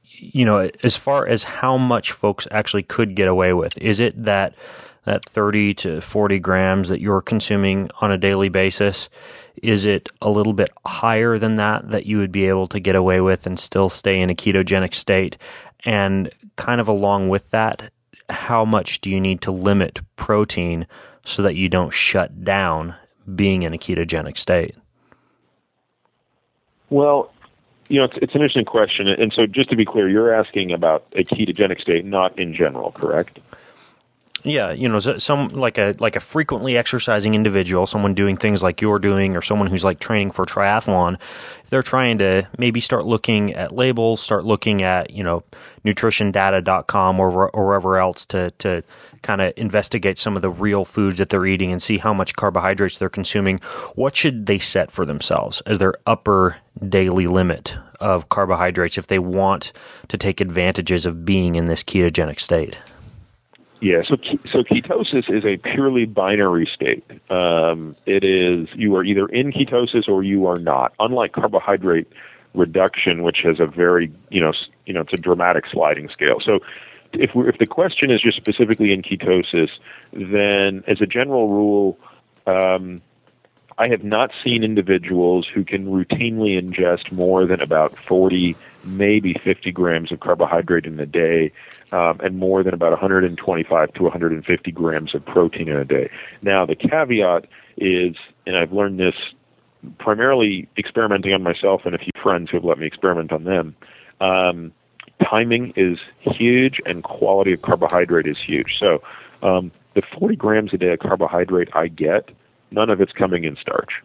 as far as how much folks actually could get away with, is it that 30 to 40 grams that you're consuming on a daily basis? Is it a little bit higher than that you would be able to get away with and still stay in a ketogenic state? And kind of along with that, how much do you need to limit protein so that you don't shut down being in a ketogenic state? Well, It's an interesting question. And so just to be clear, you're asking about a ketogenic state, not in general, correct? Yeah, some like a frequently exercising individual, someone doing things like you're doing, or someone who's like training for triathlon, if they're trying to maybe start looking at labels, start looking at nutritiondata.com or wherever else to kind of investigate some of the real foods that they're eating and see how much carbohydrates they're consuming. What should they set for themselves as their upper daily limit of carbohydrates if they want to take advantages of being in this ketogenic state? Yeah, so ketosis is a purely binary state. It is, you are either in ketosis or you are not. Unlike carbohydrate reduction, which has a very it's a dramatic sliding scale. So if the question is just specifically in ketosis, then as a general rule, I have not seen individuals who can routinely ingest more than about 40, maybe 50 grams of carbohydrate in a day, and more than about 125 to 150 grams of protein in a day. Now, the caveat is, and I've learned this primarily experimenting on myself and a few friends who have let me experiment on them, timing is huge and quality of carbohydrate is huge. So the 40 grams a day of carbohydrate I get, none of it's coming in starch.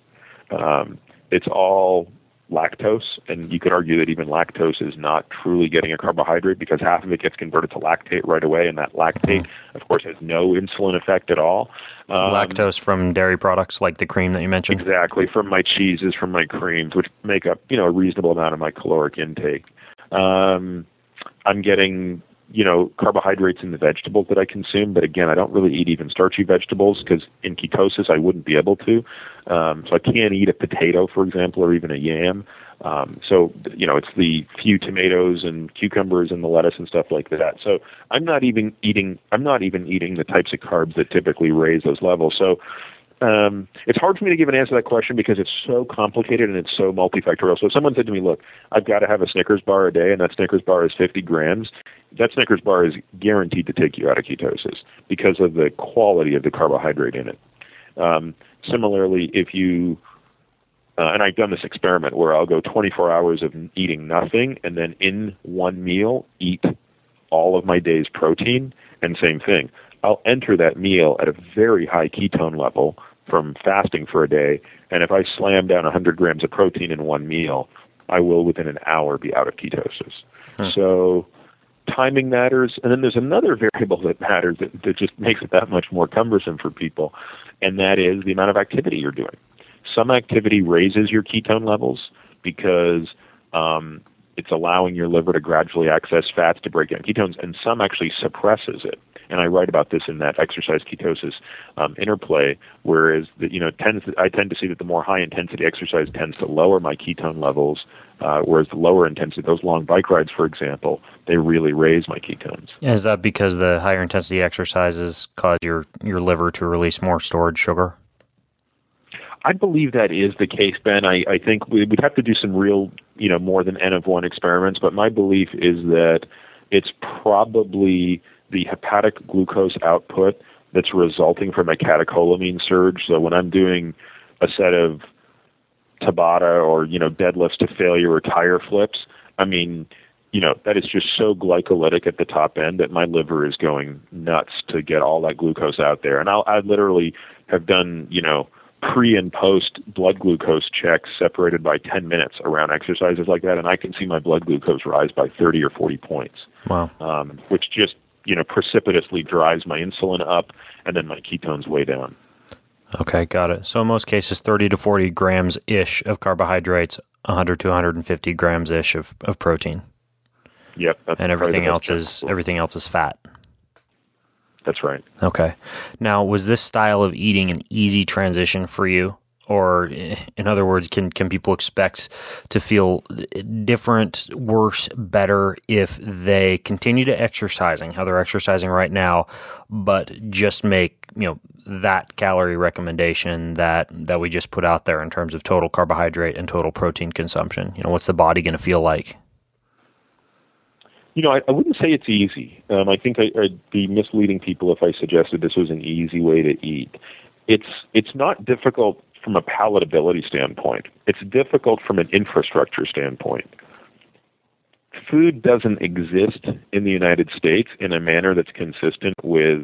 It's all lactose, and you could argue that even lactose is not truly getting a carbohydrate because half of it gets converted to lactate right away, and that lactate, of course, has no insulin effect at all. Lactose from dairy products like the cream that you mentioned? Exactly, from my cheeses, from my creams, which make up a reasonable amount of my caloric intake. I'm getting carbohydrates in the vegetables that I consume, but again, I don't really eat even starchy vegetables because in ketosis I wouldn't be able to. So I can't eat a potato, for example, or even a yam. So it's the few tomatoes and cucumbers and the lettuce and stuff like that. So I'm not even eating the types of carbs that typically raise those levels. So it's hard for me to give an answer to that question because it's so complicated and it's so multifactorial. So if someone said to me, look, I've got to have a Snickers bar a day and that Snickers bar is 50 grams, that Snickers bar is guaranteed to take you out of ketosis because of the quality of the carbohydrate in it. Similarly, if you, and I've done this experiment where I'll go 24 hours of eating nothing and then in one meal eat all of my day's protein, and same thing. I'll enter that meal at a very high ketone level from fasting for a day, and if I slam down 100 grams of protein in one meal, I will within an hour be out of ketosis. So timing matters, and then there's another variable that matters that just makes it that much more cumbersome for people, and that is the amount of activity you're doing. Some activity raises your ketone levels because it's allowing your liver to gradually access fats to break down ketones, and some actually suppresses it. And I write about this in that exercise ketosis interplay, whereas I tend to see that the more high intensity exercise tends to lower my ketone levels, whereas the lower intensity, those long bike rides, for example, they really raise my ketones. Is that because the higher intensity exercises cause your liver to release more stored sugar? I believe that is the case, Ben. I think we'd have to do some real, more than N of 1 experiments, but my belief is that it's probably the hepatic glucose output that's resulting from a catecholamine surge. So when I'm doing a set of Tabata or, deadlifts to failure or tire flips, that is just so glycolytic at the top end that my liver is going nuts to get all that glucose out there. And I literally have done, pre and post blood glucose checks separated by 10 minutes around exercises like that, and I can see my blood glucose rise by 30 or 40 points. Wow. Which just, precipitously drives my insulin up and then my ketones way down. Okay, got it. So in most cases, 30 to 40 grams-ish of carbohydrates, 100 to 150 grams-ish of protein. Yep. And everything else is fat. That's right. Okay. Now, was this style of eating an easy transition for you? Or, in other words, can people expect to feel different, worse, better if they continue to exercising, how they're exercising right now, but just make, that calorie recommendation that we just put out there in terms of total carbohydrate and total protein consumption? What's the body going to feel like? I wouldn't say it's easy. I think I'd be misleading people if I suggested this was an easy way to eat. It's not difficult from a palatability standpoint. It's difficult from an infrastructure standpoint. food doesn't exist in the United States in a manner that's consistent with,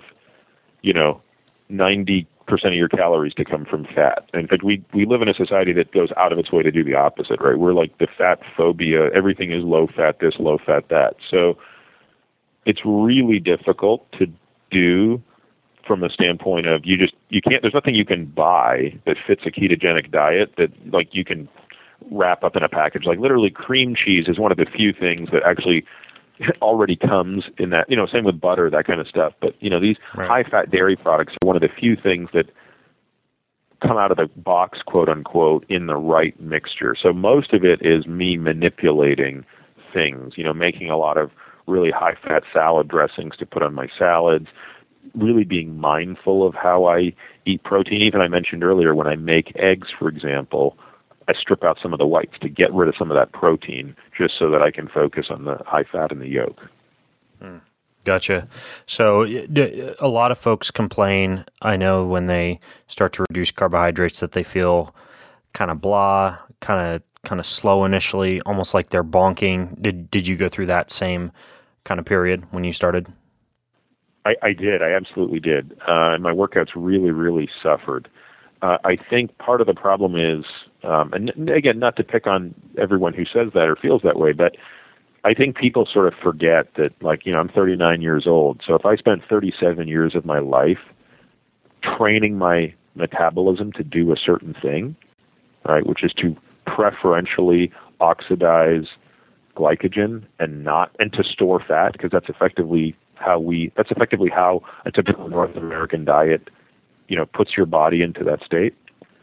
90% of your calories to come from fat. In fact, we live in a society that goes out of its way to do the opposite, right? We're like the fat phobia. Everything is low fat this, low fat that. So it's really difficult to do from the standpoint of you can't, there's nothing you can buy that fits a ketogenic diet that like you can wrap up in a package. Like literally cream cheese is one of the few things that actually already comes in that, same with butter, that kind of stuff. But, these high-fat dairy products are one of the few things that come out of the box, quote unquote, in the right mixture. So most of it is me manipulating things, making a lot of really high-fat salad dressings to put on my salads, really being mindful of how I eat protein. Even I mentioned earlier, when I make eggs, for example, I strip out some of the whites to get rid of some of that protein just so that I can focus on the high fat in the yolk. Gotcha. So a lot of folks complain, I know, when they start to reduce carbohydrates that they feel kind of blah, kind of slow initially, almost like they're bonking. Did you go through that same kind of period when you started? I did. I absolutely did. And my workouts really, really suffered. I think part of the problem is, and again, not to pick on everyone who says that or feels that way, but I think people sort of forget that, I'm 39 years old. So if I spent 37 years of my life training my metabolism to do a certain thing, right, which is to preferentially oxidize glycogen and to store fat, because that's effectively how a typical North American diet puts your body into that state.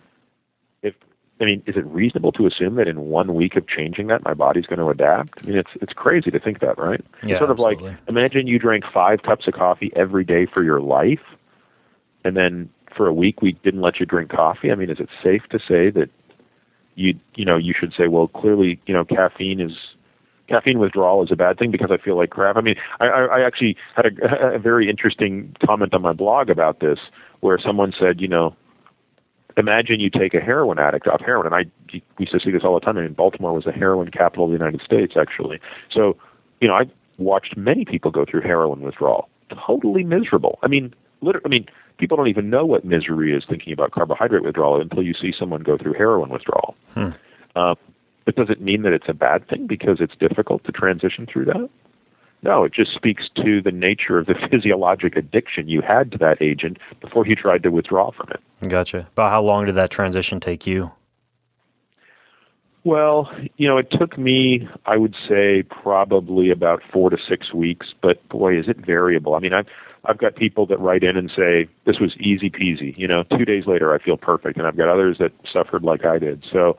Is it reasonable to assume that in 1 week of changing that, my body's going to adapt? It's crazy to think that, right? Yeah, it's sort of absolutely. like, imagine you drank 5 cups of coffee every day for your life, and then for a week we didn't let you drink coffee. Is it safe to say that you should say, well, clearly, caffeine withdrawal is a bad thing because I feel like crap? I actually had a very interesting comment on my blog about this, where someone said, imagine you take a heroin addict off heroin. And we used to see this all the time. Baltimore was the heroin capital of the United States, actually. So, I watched many people go through heroin withdrawal. Totally miserable. People don't even know what misery is thinking about carbohydrate withdrawal until you see someone go through heroin withdrawal. But does it mean that it's a bad thing because it's difficult to transition through that? No, it just speaks to the nature of the physiologic addiction you had to that agent before you tried to withdraw from it. Gotcha. About how long did that transition take you? Well, it took me, I would say, probably about 4 to 6 weeks, but boy, is it variable. I've got people that write in and say, this was easy peasy. 2 days later, I feel perfect. And I've got others that suffered like I did. So,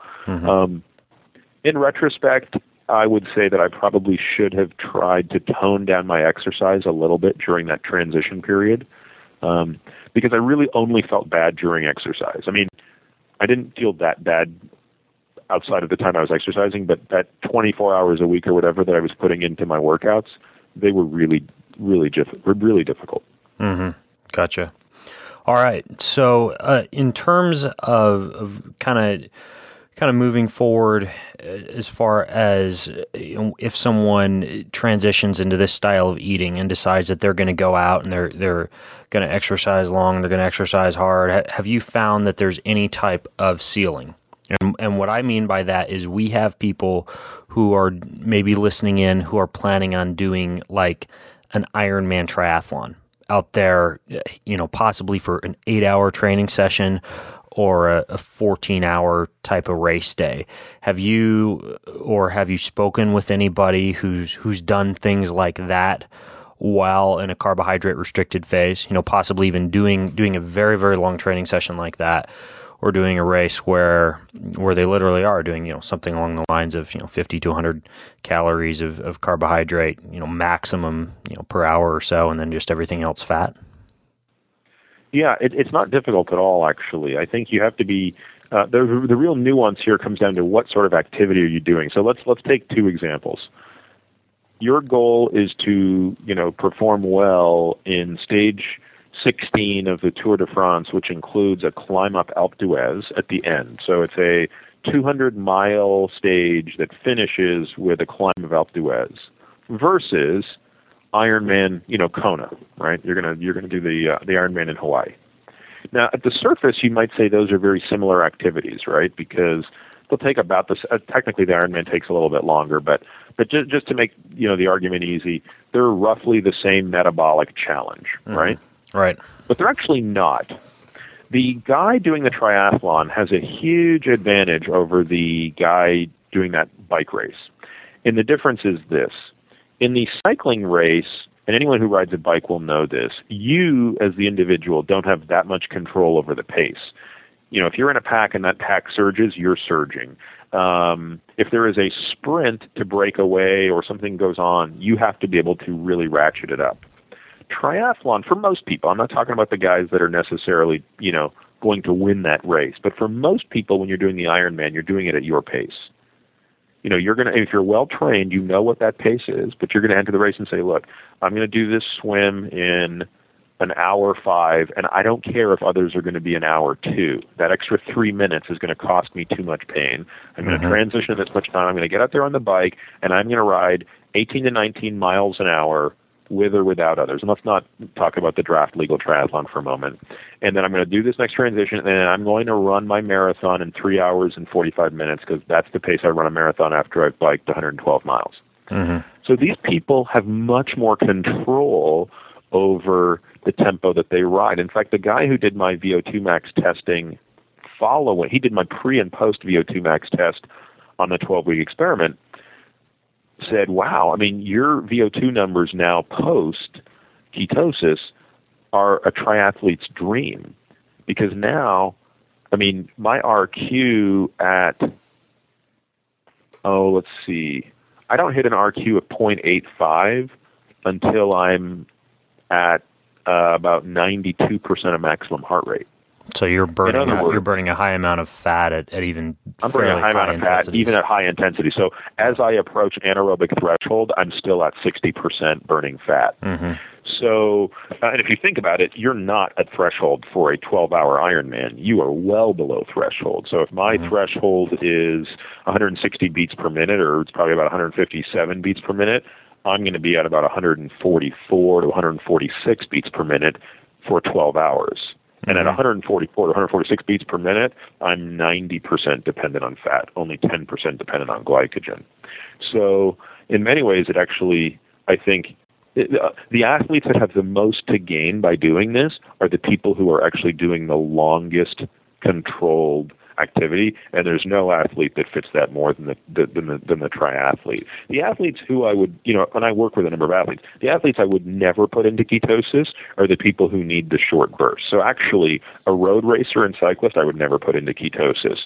in retrospect, I would say that I probably should have tried to tone down my exercise a little bit during that transition period, because I really only felt bad during exercise. I didn't feel that bad outside of the time I was exercising, but that 24 hours a week or whatever that I was putting into my workouts, they were really, really difficult. Gotcha. All right. So in terms of kind of moving forward, as far as if someone transitions into this style of eating and decides that they're going to go out and they're going to exercise long, they're going to exercise hard, have you found that there's any type of ceiling? And what I mean by that is we have people who are maybe listening in who are planning on doing like an Ironman triathlon out there, possibly for an 8-hour training session or a 14-hour type of race day. Have you spoken with anybody who's done things like that while in a carbohydrate restricted phase? Possibly even doing a very, very long training session like that, or doing a race where they literally are doing something along the lines of 50 to 100 calories of carbohydrate maximum per hour or so, and then just everything else fat. Yeah, it's not difficult at all, actually. I think you have to be, the real nuance here comes down to what sort of activity are you doing. So let's take 2 examples. Your goal is to, perform well in stage 16 of the Tour de France, which includes a climb up Alpe d'Huez at the end. So it's a 200-mile stage that finishes with a climb of Alpe d'Huez versus Ironman, Kona, right? You're gonna do the Ironman in Hawaii. Now, at the surface, you might say those are very similar activities, right? Because they'll take about this. Technically, the Ironman takes a little bit longer, but just to make the argument easy, they're roughly the same metabolic challenge, right? Right. But they're actually not. The guy doing the triathlon has a huge advantage over the guy doing that bike race. And the difference is this. In the cycling race, and anyone who rides a bike will know this, you as the individual don't have that much control over the pace. If you're in a pack and that pack surges, you're surging. If there is a sprint to break away or something goes on, you have to be able to really ratchet it up. Triathlon, for most people, I'm not talking about the guys that are necessarily, going to win that race, but for most people, when you're doing the Ironman, you're doing it at your pace. If you're well trained, you know what that pace is, but you're going to enter the race and say, look, I'm going to do this swim in an hour 5, and I don't care if others are going to be an hour 2. That extra 3 minutes is going to cost me too much pain. I'm going to transition this much time. I'm going to get out there on the bike, and I'm going to ride 18 to 19 miles an hour with or without others. And let's not talk about the draft legal triathlon for a moment. And then I'm going to do this next transition, and I'm going to run my marathon in 3 hours and 45 minutes because that's the pace I run a marathon after I've biked 112 miles. So these people have much more control over the tempo that they ride. In fact, the guy who did my VO2 max testing he did my pre and post VO2 max test on the 12-week experiment, said, wow, your VO2 numbers now post ketosis are a triathlete's dream. Because now, my RQ at, let's see, I don't hit an RQ of 0.85 until I'm at about 92% of maximum heart rate. So you're burning a high amount of fat at even I'm burning a high amount of fat even at high intensity. So as I approach anaerobic threshold, I'm still at 60% burning fat. So, and if you think about it, you're not at threshold for a 12-hour Ironman. You are well below threshold. So if my threshold is 160 beats per minute, or it's probably about 157 beats per minute, I'm going to be at about 144 to 146 beats per minute for 12 hours. And at 144 to 146 beats per minute, I'm 90% dependent on fat, only 10% dependent on glycogen. So in many ways, it actually, I think, the athletes that have the most to gain by doing this are the people who are actually doing the longest controlled activity, and there's no athlete that fits that more than the triathlete. The athletes who I would, when I work with a number of athletes, the athletes I would never put into ketosis are the people who need the short burst. So actually, a road racer and cyclist I would never put into ketosis.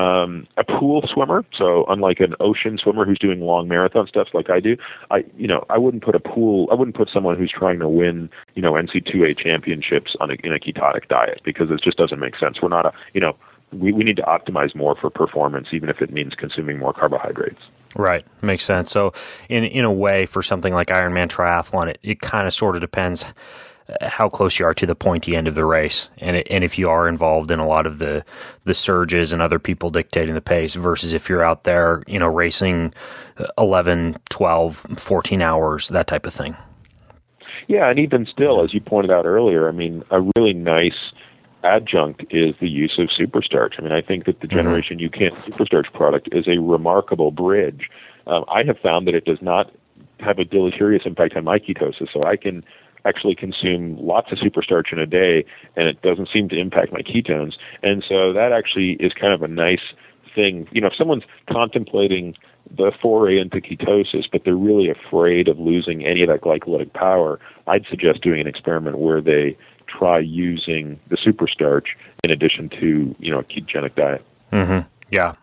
A pool swimmer, so unlike an ocean swimmer who's doing long marathon stuff like I do, I wouldn't put someone who's trying to win, NC2A championships in a ketotic diet, because it just doesn't make sense. We're not we need to optimize more for performance, even if it means consuming more carbohydrates. Right. Makes sense. So in a way, for something like Ironman triathlon, it kind of sort of depends how close you are to the pointy end of the race, and if you are involved in a lot of the surges and other people dictating the pace, versus if you're out there, racing 11, 12, 14 hours, that type of thing. Yeah, and even still, as you pointed out earlier, a really nice adjunct is the use of superstarch. I think that the Generation UCAN superstarch product is a remarkable bridge. I have found that it does not have a deleterious impact on my ketosis, so I can actually consume lots of superstarch in a day, and it doesn't seem to impact my ketones. And so that actually is kind of a nice thing. If someone's contemplating the foray into ketosis, but they're really afraid of losing any of that glycolytic power, I'd suggest doing an experiment where they try using the superstarch in addition to a ketogenic diet. Yeah,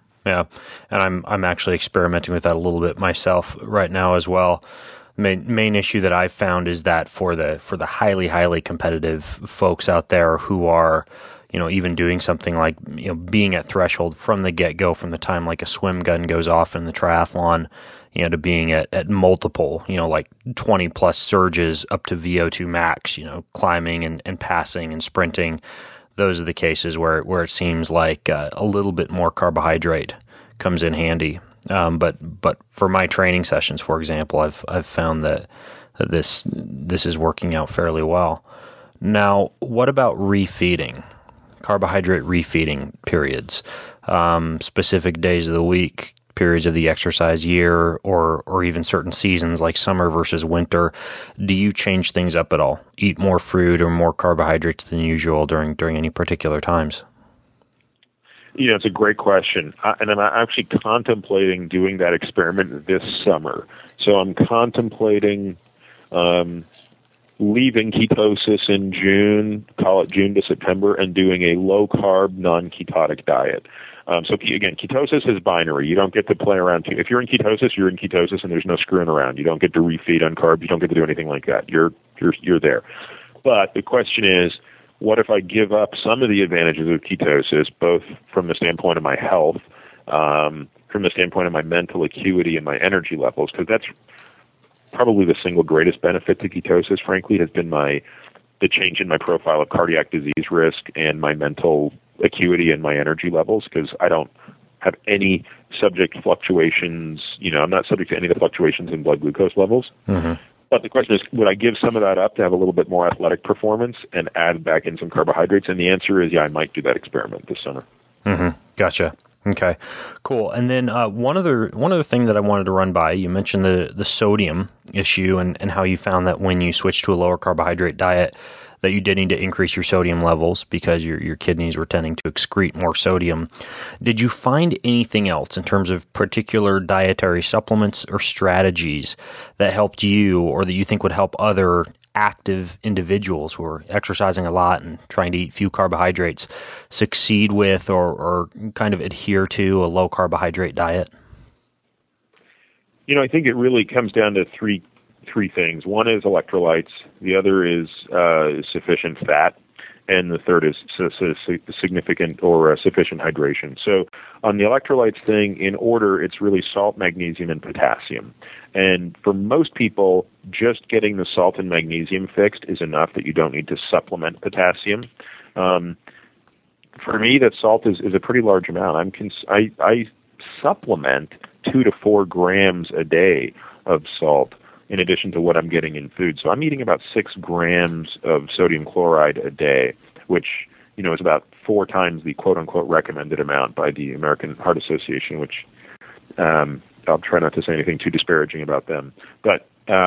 and I'm actually experimenting with that a little bit myself right now as well. Main issue that I've found is that for the highly competitive folks out there who are even doing something like being at threshold from the get-go, from the time like a swim gun goes off in the triathlon, to being at multiple, like 20 plus surges up to VO2 max, climbing and passing and sprinting. those are the cases where it seems like a little bit more carbohydrate comes in handy. But for my training sessions, for example, I've found that this is working out fairly well. Now, what about refeeding? Carbohydrate refeeding periods, specific days of the week, periods of the exercise year, or even certain seasons like summer versus winter. Do you change things up at all? Eat more fruit or more carbohydrates than usual during any particular times? It's a great question. And I'm actually contemplating doing that experiment this summer. So I'm contemplating leaving ketosis in June, call it June to September, and doing a low-carb, non-ketotic diet. So again, ketosis is binary. You don't get to play around. If you're in ketosis, you're in ketosis, and there's no screwing around. You don't get to refeed on carbs. You don't get to do anything like that. You're there. But the question is, what if I give up some of the advantages of ketosis, both from the standpoint of my health, from the standpoint of my mental acuity and my energy levels? Because that's probably the single greatest benefit to ketosis, frankly, has been the change in my profile of cardiac disease risk and my mental acuity and my energy levels, because I don't have any subject fluctuations. I'm not subject to any of the fluctuations in blood glucose levels. Mm-hmm. But the question is, would I give some of that up to have a little bit more athletic performance and add back in some carbohydrates? And the answer is, yeah, I might do that experiment this summer. Mm-hmm. Gotcha. Okay, cool. And then one other thing that I wanted to run by, you mentioned the sodium issue and how you found that when you switched to a lower carbohydrate diet, that you did need to increase your sodium levels because your kidneys were tending to excrete more sodium. Did you find anything else in terms of particular dietary supplements or strategies that helped you or that you think would help other active individuals who are exercising a lot and trying to eat few carbohydrates succeed with or kind of adhere to a low carbohydrate diet? I think it really comes down to three things. One is electrolytes, the other is sufficient fat, and the third is significant or sufficient hydration. So on the electrolytes thing, in order, it's really salt, magnesium, and potassium. And for most people, just getting the salt and magnesium fixed is enough that you don't need to supplement potassium. For me, that salt is a pretty large amount. I supplement 2 to 4 grams a day of salt in addition to what I'm getting in food. So I'm eating about 6 grams of sodium chloride a day, which is about 4 times the quote-unquote recommended amount by the American Heart Association, which I'll try not to say anything too disparaging about them. But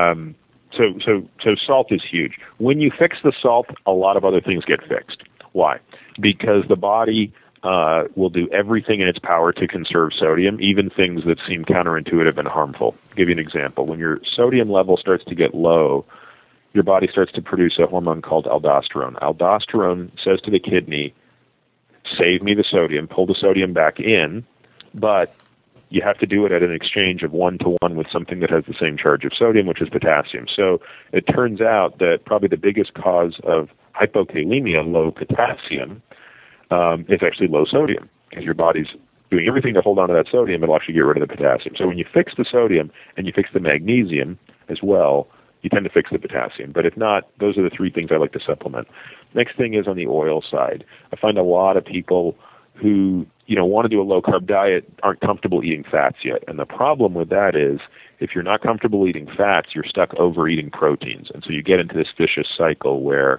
so salt is huge. When you fix the salt, a lot of other things get fixed. Why? Because the body will do everything in its power to conserve sodium, even things that seem counterintuitive and harmful. I'll give you an example. When your sodium level starts to get low, your body starts to produce a hormone called aldosterone. Aldosterone says to the kidney, save me the sodium, pull the sodium back in, but you have to do it at an exchange of 1-to-1 with something that has the same charge of sodium, which is potassium. So it turns out that probably the biggest cause of hypokalemia, low potassium, is actually low sodium, because your body's doing everything to hold on to that sodium. It'll actually get rid of the potassium. So when you fix the sodium and you fix the magnesium as well, you tend to fix the potassium. But if not, those are the 3 things I like to supplement. Next thing is on the oil side. I find a lot of people who want to do a low-carb diet aren't comfortable eating fats yet. And the problem with that is if you're not comfortable eating fats, you're stuck overeating proteins. And so you get into this vicious cycle where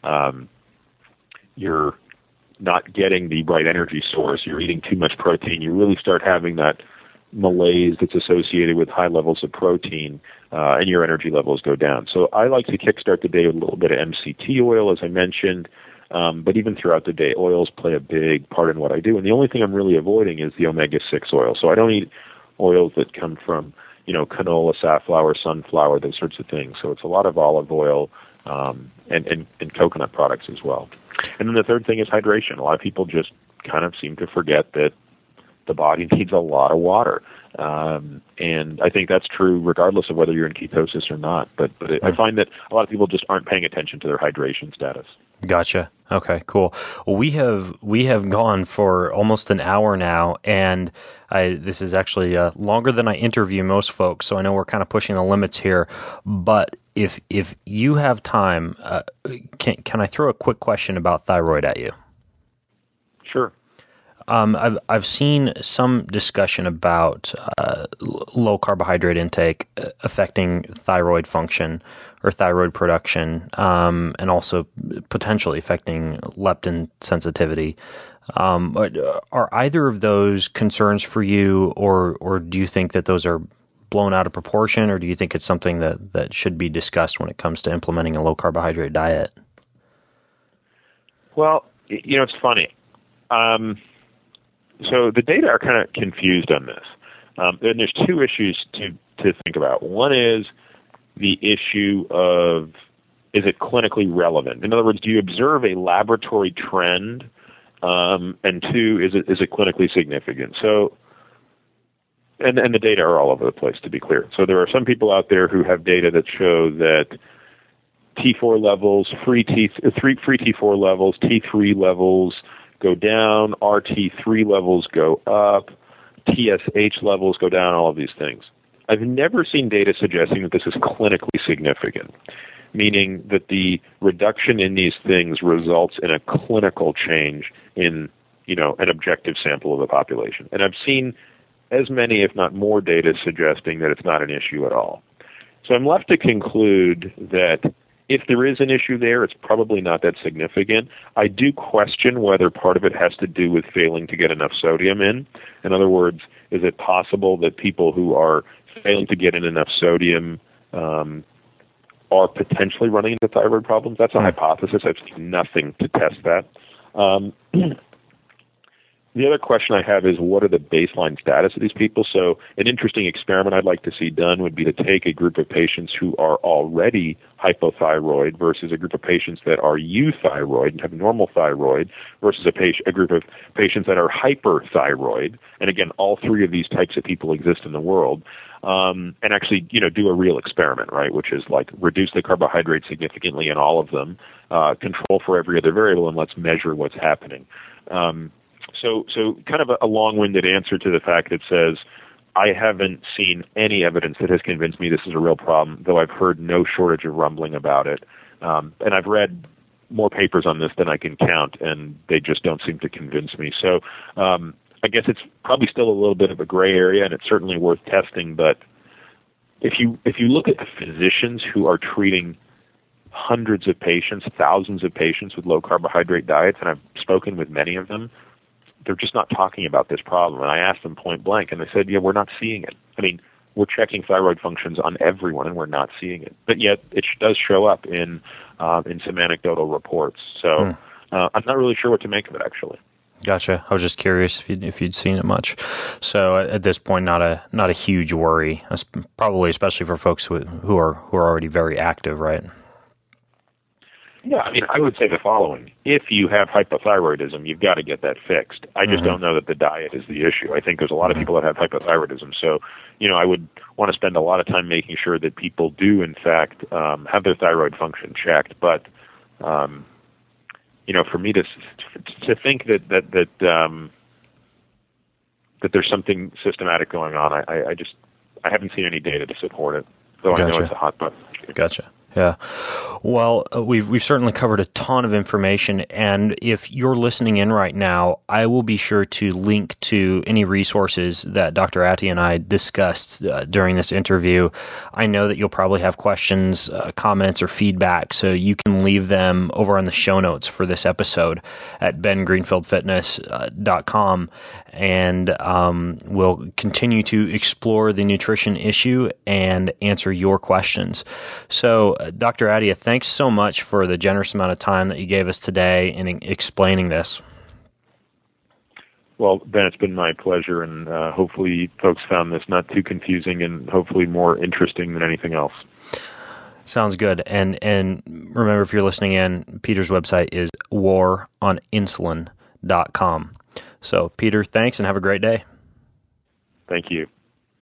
you're not getting the right energy source, you're eating too much protein, you really start having that malaise that's associated with high levels of protein, and your energy levels go down. So I like to kickstart the day with a little bit of MCT oil, as I mentioned, but even throughout the day, oils play a big part in what I do. And the only thing I'm really avoiding is the omega-6 oil. So I don't eat oils that come from, canola, safflower, sunflower, those sorts of things. So it's a lot of olive oil, and coconut products as well. And then the third thing is hydration. A lot of people just kind of seem to forget that the body needs a lot of water. And I think that's true regardless of whether you're in ketosis or not. But I find that a lot of people just aren't paying attention to their hydration status. Gotcha. Okay, cool. Well, we have gone for almost an hour now, and this is actually longer than I interview most folks, so I know we're kind of pushing the limits here. But if you have time, can I throw a quick question about thyroid at you? I've seen some discussion about low carbohydrate intake affecting thyroid function or thyroid production, and also potentially affecting leptin sensitivity. Are either of those concerns for you, or do you think that those are blown out of proportion, or do you think it's something that should be discussed when it comes to implementing a low carbohydrate diet? Well, it's funny. So the data are kind of confused on this. And there's two issues to think about. One is the issue of, is it clinically relevant? In other words, do you observe a laboratory trend? And two, is it clinically significant? So, and the data are all over the place, to be clear. So there are some people out there who have data that show that T4 levels, free T4 levels, T3 levels go down, RT3 levels go up, TSH levels go down, all of these things. I've never seen data suggesting that this is clinically significant, meaning that the reduction in these things results in a clinical change in, an objective sample of the population. And I've seen as many, if not more, data suggesting that it's not an issue at all. So I'm left to conclude that if there is an issue there, it's probably not that significant. I do question whether part of it has to do with failing to get enough sodium in. In other words, is it possible that people who are failing to get in enough sodium are potentially running into thyroid problems? That's a hypothesis. I've seen nothing to test that. The other question I have is, what are the baseline status of these people? So an interesting experiment I'd like to see done would be to take a group of patients who are already hypothyroid versus a group of patients that are euthyroid and have normal thyroid versus a group of patients that are hyperthyroid. And again, all three of these types of people exist in the world. And actually, do a real experiment, right? Which is like reduce the carbohydrate significantly in all of them, control for every other variable, and let's measure what's happening. So kind of a long-winded answer to the fact that says, I haven't seen any evidence that has convinced me this is a real problem, though I've heard no shortage of rumbling about it. And I've read more papers on this than I can count, and they just don't seem to convince me. So I guess it's probably still a little bit of a gray area, and it's certainly worth testing. But if you look at the physicians who are treating hundreds of patients, thousands of patients with low-carbohydrate diets, and I've spoken with many of them, they're just not talking about this problem. And I asked them point blank, and they said, yeah, we're not seeing it. I mean, we're checking thyroid functions on everyone, and we're not seeing it. But yet it does show up in some anecdotal reports. So I'm not really sure what to make of it, actually. Gotcha. I was just curious if you'd seen it much. So at this point, not a huge worry, probably especially for folks who are already very active, right? Yeah, I mean, I would say the following. If you have hypothyroidism, you've got to get that fixed. I just don't know that the diet is the issue. I think there's a lot of people that have hypothyroidism. So, I would want to spend a lot of time making sure that people do, in fact, have their thyroid function checked. But, for me to think that there's something systematic going on, I haven't seen any data to support it, though I know it's a hot button. Gotcha. Yeah. Well, we've certainly covered a ton of information, and if you're listening in right now, I will be sure to link to any resources that Dr. Attia and I discussed during this interview. I know that you'll probably have questions, comments, or feedback, so you can leave them over on the show notes for this episode at bengreenfieldfitness.com, and we'll continue to explore the nutrition issue and answer your questions. So, Dr. Attia, thanks so much for the generous amount of time that you gave us today in explaining this. Well, Ben, it's been my pleasure, and hopefully folks found this not too confusing and hopefully more interesting than anything else. Sounds good. And remember, if you're listening in, Peter's website is waroninsulin.com. So, Peter, thanks and have a great day. Thank you.